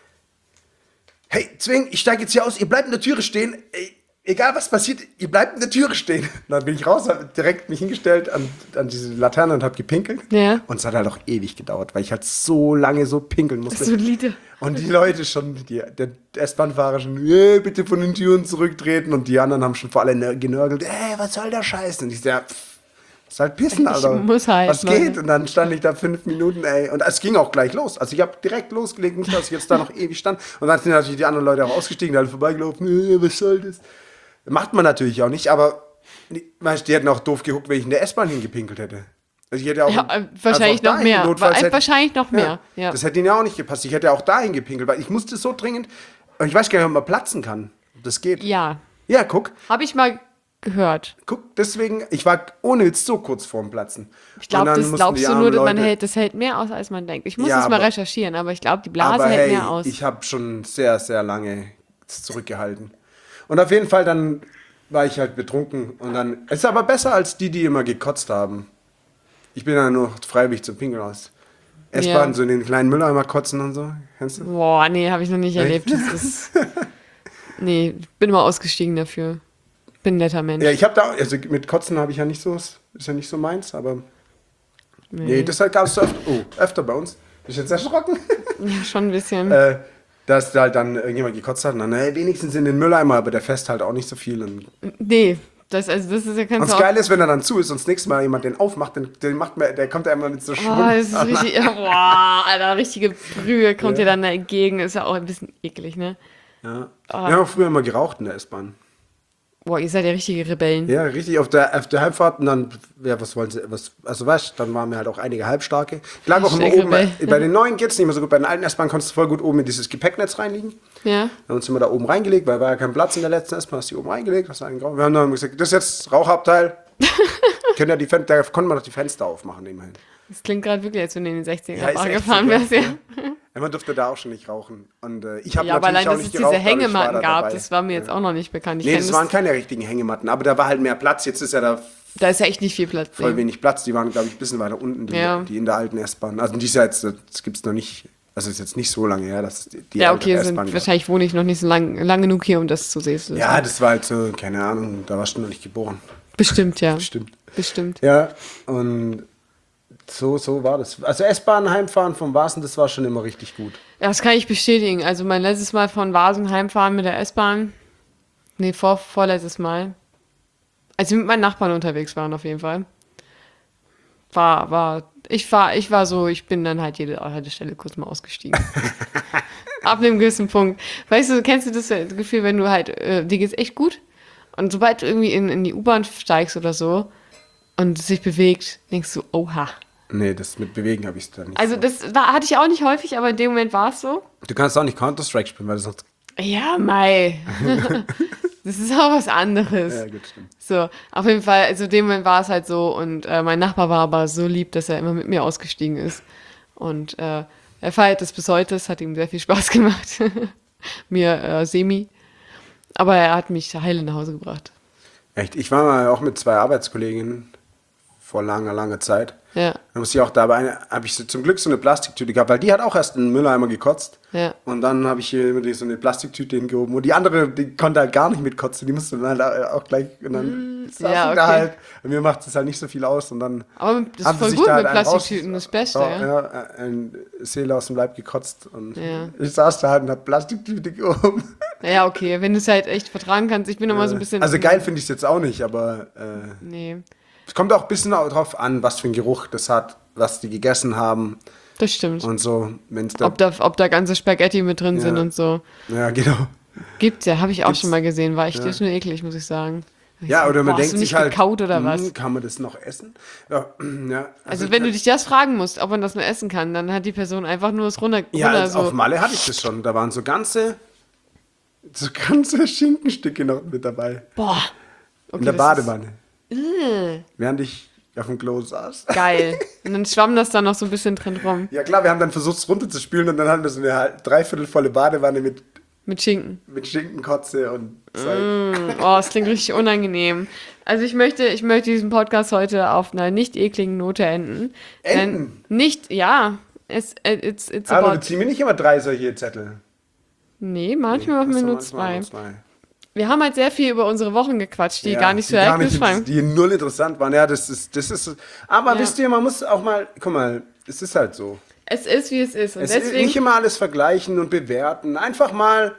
hey, Zwing, ich steige jetzt hier aus, ihr bleibt in der Türe stehen, egal was passiert, ihr bleibt in der Türe stehen. Und dann bin ich raus, habe direkt mich hingestellt an diese Laterne und habe gepinkelt. Ja. Und es hat halt auch ewig gedauert, weil ich halt so lange so pinkeln musste. Solide. Und die Leute schon, der S-Bahn-Fahrer schon, bitte von den Türen zurücktreten. Und die anderen haben schon vor allem genörgelt, was soll der Scheiß? Und ich sag, ist halt pissen, Alter. Muss halt, was Leute. geht? Und dann stand ich da 5 Minuten, Und es ging auch gleich los. Also ich habe direkt losgelegt, nicht, dass ich jetzt da noch ewig stand. Und dann sind natürlich die anderen Leute auch ausgestiegen, die alle vorbeigelaufen, was soll das? Macht man natürlich auch nicht, aber die hätten auch doof geguckt, wenn ich in der S-Bahn hingepinkelt hätte. Also ich hätte auch, wahrscheinlich also auch noch mehr. notfalls Wahrscheinlich noch mehr. Ja. Das hätte ihnen ja auch nicht gepasst. Ich hätte auch dahin gepinkelt, weil ich musste so dringend, und ich weiß gar nicht, ob man platzen kann. Ob das geht. Ja. Ja, guck, Habe ich mal gehört. deswegen, ich war ohne Witz so kurz vorm Platzen. Ich glaube, Und dann das mussten glaubst die du armen nur, Leute- das hält mehr aus, als man denkt. Ich muss Ja, das mal aber- recherchieren, aber ich glaube, die Blase Aber hält hey, mehr aus. ich habe schon sehr, sehr lange zurückgehalten. Und auf jeden Fall dann war ich halt betrunken. Und dann, es ist aber besser als die immer gekotzt haben. Ich bin ja nur freiwillig zum Pinkeln aus. S-Bahn, Ja. so in den kleinen Mülleimer kotzen und so. Kennst du? Boah, nee, habe ich noch nicht erlebt. Echt? Das ist, nee, bin mal ausgestiegen dafür. Bin ein netter Mensch. Ja, ich habe da, also mit Kotzen habe ich ja nicht so, ist ja nicht so meins, aber nee, deshalb gab es öfter bei uns. Bin ich jetzt erschrocken? Ja, schon ein bisschen. Dass da halt dann irgendjemand gekotzt hat und dann, wenigstens in den Mülleimer, aber der fässt halt auch nicht so viel. Und Nee, das ist ja Und das Geile ist, wenn er dann zu ist und das nächste Mal jemand den aufmacht, der kommt ja immer mit so Schwung. Oh, das ist richtig, boah, Alter, richtige Brühe kommt dir dann da entgegen. Ist ja auch ein bisschen eklig, ne? Ja. Wir haben auch früher immer geraucht in der S-Bahn. Boah, ihr seid ja richtige Rebellen. Ja, richtig, auf der Heimfahrt und dann, was wollen sie, also weißt du, dann waren wir halt auch einige Halbstarke. Ich lag auch immer oben, Rebell. bei den neuen geht's nicht mehr so gut, bei den alten S-Bahn konntest du voll gut oben in dieses Gepäcknetz reinliegen. Ja. Dann haben uns immer da oben reingelegt, weil war ja kein Platz in der letzten S-Bahn, hast du die oben reingelegt, hast einen Grau. Wir haben dann gesagt, das ist jetzt Rauchabteil. Da konnte man doch die Fenster aufmachen immerhin. Das klingt gerade wirklich, als wenn du in den 60er Ja, ist Jahren echt gefahren so, wärst, ja. Man durfte da auch schon nicht rauchen. Und ich habe Ja, aber natürlich allein, auch dass nicht es diese geraucht, aber ich war Hängematten da gab, dabei. das war mir jetzt auch noch nicht bekannt. Ich Nee, kenn das waren keine richtigen Hängematten, aber da war halt mehr Platz. Jetzt ist ja da da ist ja echt nicht viel Platz. voll Nee. wenig Platz. Die waren, glaube ich, ein bisschen weiter unten, die in der alten S-Bahn. Also die ist ja jetzt, das gibt es noch nicht, also ist jetzt nicht so lange her, dass es die Ja, alte okay, S-Bahn gab. wahrscheinlich wohne ich noch nicht so lang genug hier, um das zu sehen. Ja, das war halt so, keine Ahnung, da warst du noch nicht geboren. Bestimmt, ja. Stimmt. Bestimmt. Ja, und so war das. Also S-Bahn heimfahren vom Vasen, das war schon immer richtig gut. Ja, das kann ich bestätigen. Also mein letztes Mal von Vasen heimfahren mit der S-Bahn, nee, vorletztes Mal, als wir mit meinen Nachbarn unterwegs waren auf jeden Fall, ich bin dann halt jede Haltestelle kurz mal ausgestiegen. Ab einem gewissen Punkt. Weißt du, kennst du das Gefühl, wenn du halt, dir geht's echt gut und sobald du irgendwie in die U-Bahn steigst oder so und es sich bewegt, denkst du, oha. Nee, das mit Bewegen habe ich da nicht. Also so. hatte ich auch nicht häufig, aber in dem Moment war es so. Du kannst auch nicht Counter-Strike spielen, weil du sonst... Ja, Mai. Das ist auch was anderes. Ja, gut, stimmt. So, auf jeden Fall, also in dem Moment war es halt so und mein Nachbar war aber so lieb, dass er immer mit mir ausgestiegen ist. Und er feiert das bis heute, es hat ihm sehr viel Spaß gemacht. Mir semi. Aber er hat mich heile nach Hause gebracht. Echt, ich war mal auch mit 2 Arbeitskolleginnen vor langer Zeit. Ja. Da musste ich auch dabei, habe ich zum Glück so eine Plastiktüte gehabt, weil die hat auch erst in den Mülleimer gekotzt. Ja. Und dann habe ich hier immer so eine Plastiktüte hingehoben. Und die andere, die konnte halt gar nicht mitkotzen, die musste dann halt auch gleich, und dann saß ja, sie da okay. halt. Und mir macht es halt nicht so viel aus. Und dann Aber das haben ist voll sie sich gut da mit halt einen Plastiktüten, das Beste, ja. eine Seele aus dem Leib gekotzt. Und Ja. ich saß da halt und hab Plastiktüte gehoben. Ja, okay, wenn du es halt echt vertragen kannst. Ich bin immer so ein bisschen... Also geil finde ich es jetzt auch nicht, aber Nee, es kommt auch ein bisschen drauf an, was für ein Geruch das hat, was die gegessen haben das stimmt. und so. Wenn's da, Ob da ganze Spaghetti mit drin sind Ja. und so. ja, genau. Gibt's ja, habe ich auch Gibt's. schon mal gesehen. War echt Ja. das ist nur eklig, muss ich sagen. Ja, oder man Boah, hast denkt du nicht sich halt, gekaut oder was? Kann man das noch essen? Ja, ja. Also wenn du dich das fragen musst, ob man das nur essen kann, dann hat die Person einfach nur das runter Ja, also so. auf Malle hatte ich das schon. Da waren so ganze Schinkenstücke noch mit dabei. Boah. Okay, In der das ist- Badewanne. während ich auf dem Klo saß. Geil. Und dann schwamm das da noch so ein bisschen drin rum. Ja klar, wir haben dann versucht, es runterzuspülen und dann hatten wir so eine dreiviertelvolle Badewanne Mit Schinken. mit Schinkenkotze und Zeug. Oh, es klingt richtig unangenehm. Also ich möchte diesen Podcast heute auf einer nicht ekligen Note enden. Enden? Nicht, ja. It's Aber about... wir ziehen mir nicht immer 3 solche Zettel. Nee, manchmal machen wir nur Manchmal 2. nur 2. Wir haben halt sehr viel über unsere Wochen gequatscht, die Ja, gar nicht so die ereignisfrei waren. Die null interessant waren. Ja, das ist. Aber Ja. wisst ihr, man muss auch mal, guck mal, es ist halt so. Es ist, wie es ist. Und Es ist deswegen nicht immer alles vergleichen und bewerten. Einfach mal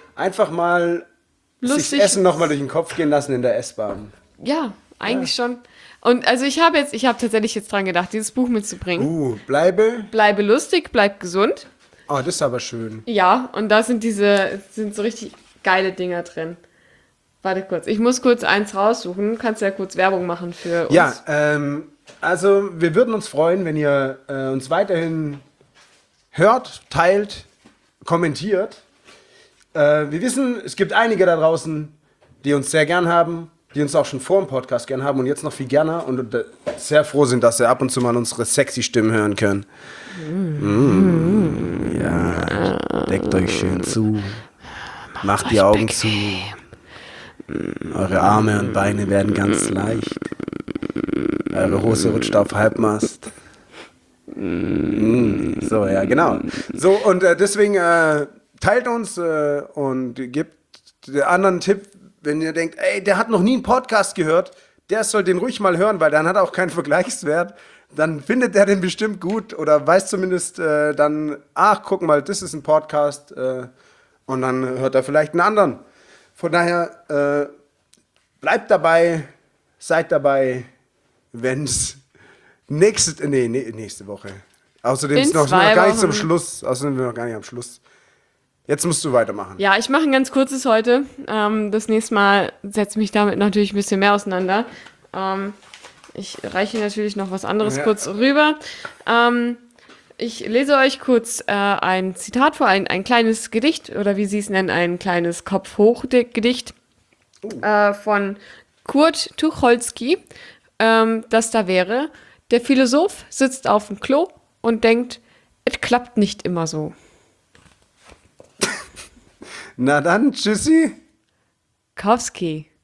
sich lustig. Essen nochmal durch den Kopf gehen lassen in der S-Bahn. Ja, eigentlich schon. Und also ich habe tatsächlich jetzt dran gedacht, dieses Buch mitzubringen. Bleibe. Bleibe lustig, bleib gesund. Oh, das ist aber schön. Ja, und da sind so richtig geile Dinger drin. Warte kurz, ich muss kurz eins raussuchen. Du kannst ja kurz Werbung machen für uns. Ja, also wir würden uns freuen, wenn ihr uns weiterhin hört, teilt, kommentiert. Wir wissen, es gibt einige da draußen, die uns sehr gern haben, die uns auch schon vor dem Podcast gern haben und jetzt noch viel gerne und sehr froh sind, dass sie ab und zu mal unsere sexy Stimmen hören können. Ja, deckt euch schön zu, macht die Augen zu. Eure Arme und Beine werden ganz leicht. Eure Hose rutscht auf Halbmast. So, ja, genau. So, und deswegen teilt uns und gebt den anderen Tipp, wenn ihr denkt, ey, der hat noch nie einen Podcast gehört, der soll den ruhig mal hören, weil dann hat er auch keinen Vergleichswert. Dann findet der den bestimmt gut oder weiß zumindest dann, ach, guck mal, das ist ein Podcast und dann hört er vielleicht einen anderen. Von daher, bleibt dabei, seid dabei, wenn's nächste Woche. Außerdem In sind wir 2 noch gar nicht zum Wochen. Schluss. Außerdem sind wir noch gar nicht am Schluss. Jetzt musst du weitermachen. Ja, ich mache ein ganz kurzes heute. Das nächste Mal setze mich damit natürlich ein bisschen mehr auseinander. Ich reiche natürlich noch was anderes kurz rüber. Ich lese euch kurz ein Zitat vor, ein kleines Gedicht, oder wie sie es nennen, ein kleines Kopf-hoch-Gedicht von Kurt Tucholsky, das da wäre: Der Philosoph sitzt auf dem Klo und denkt, es klappt nicht immer so. Na dann, tschüssi. Kowski.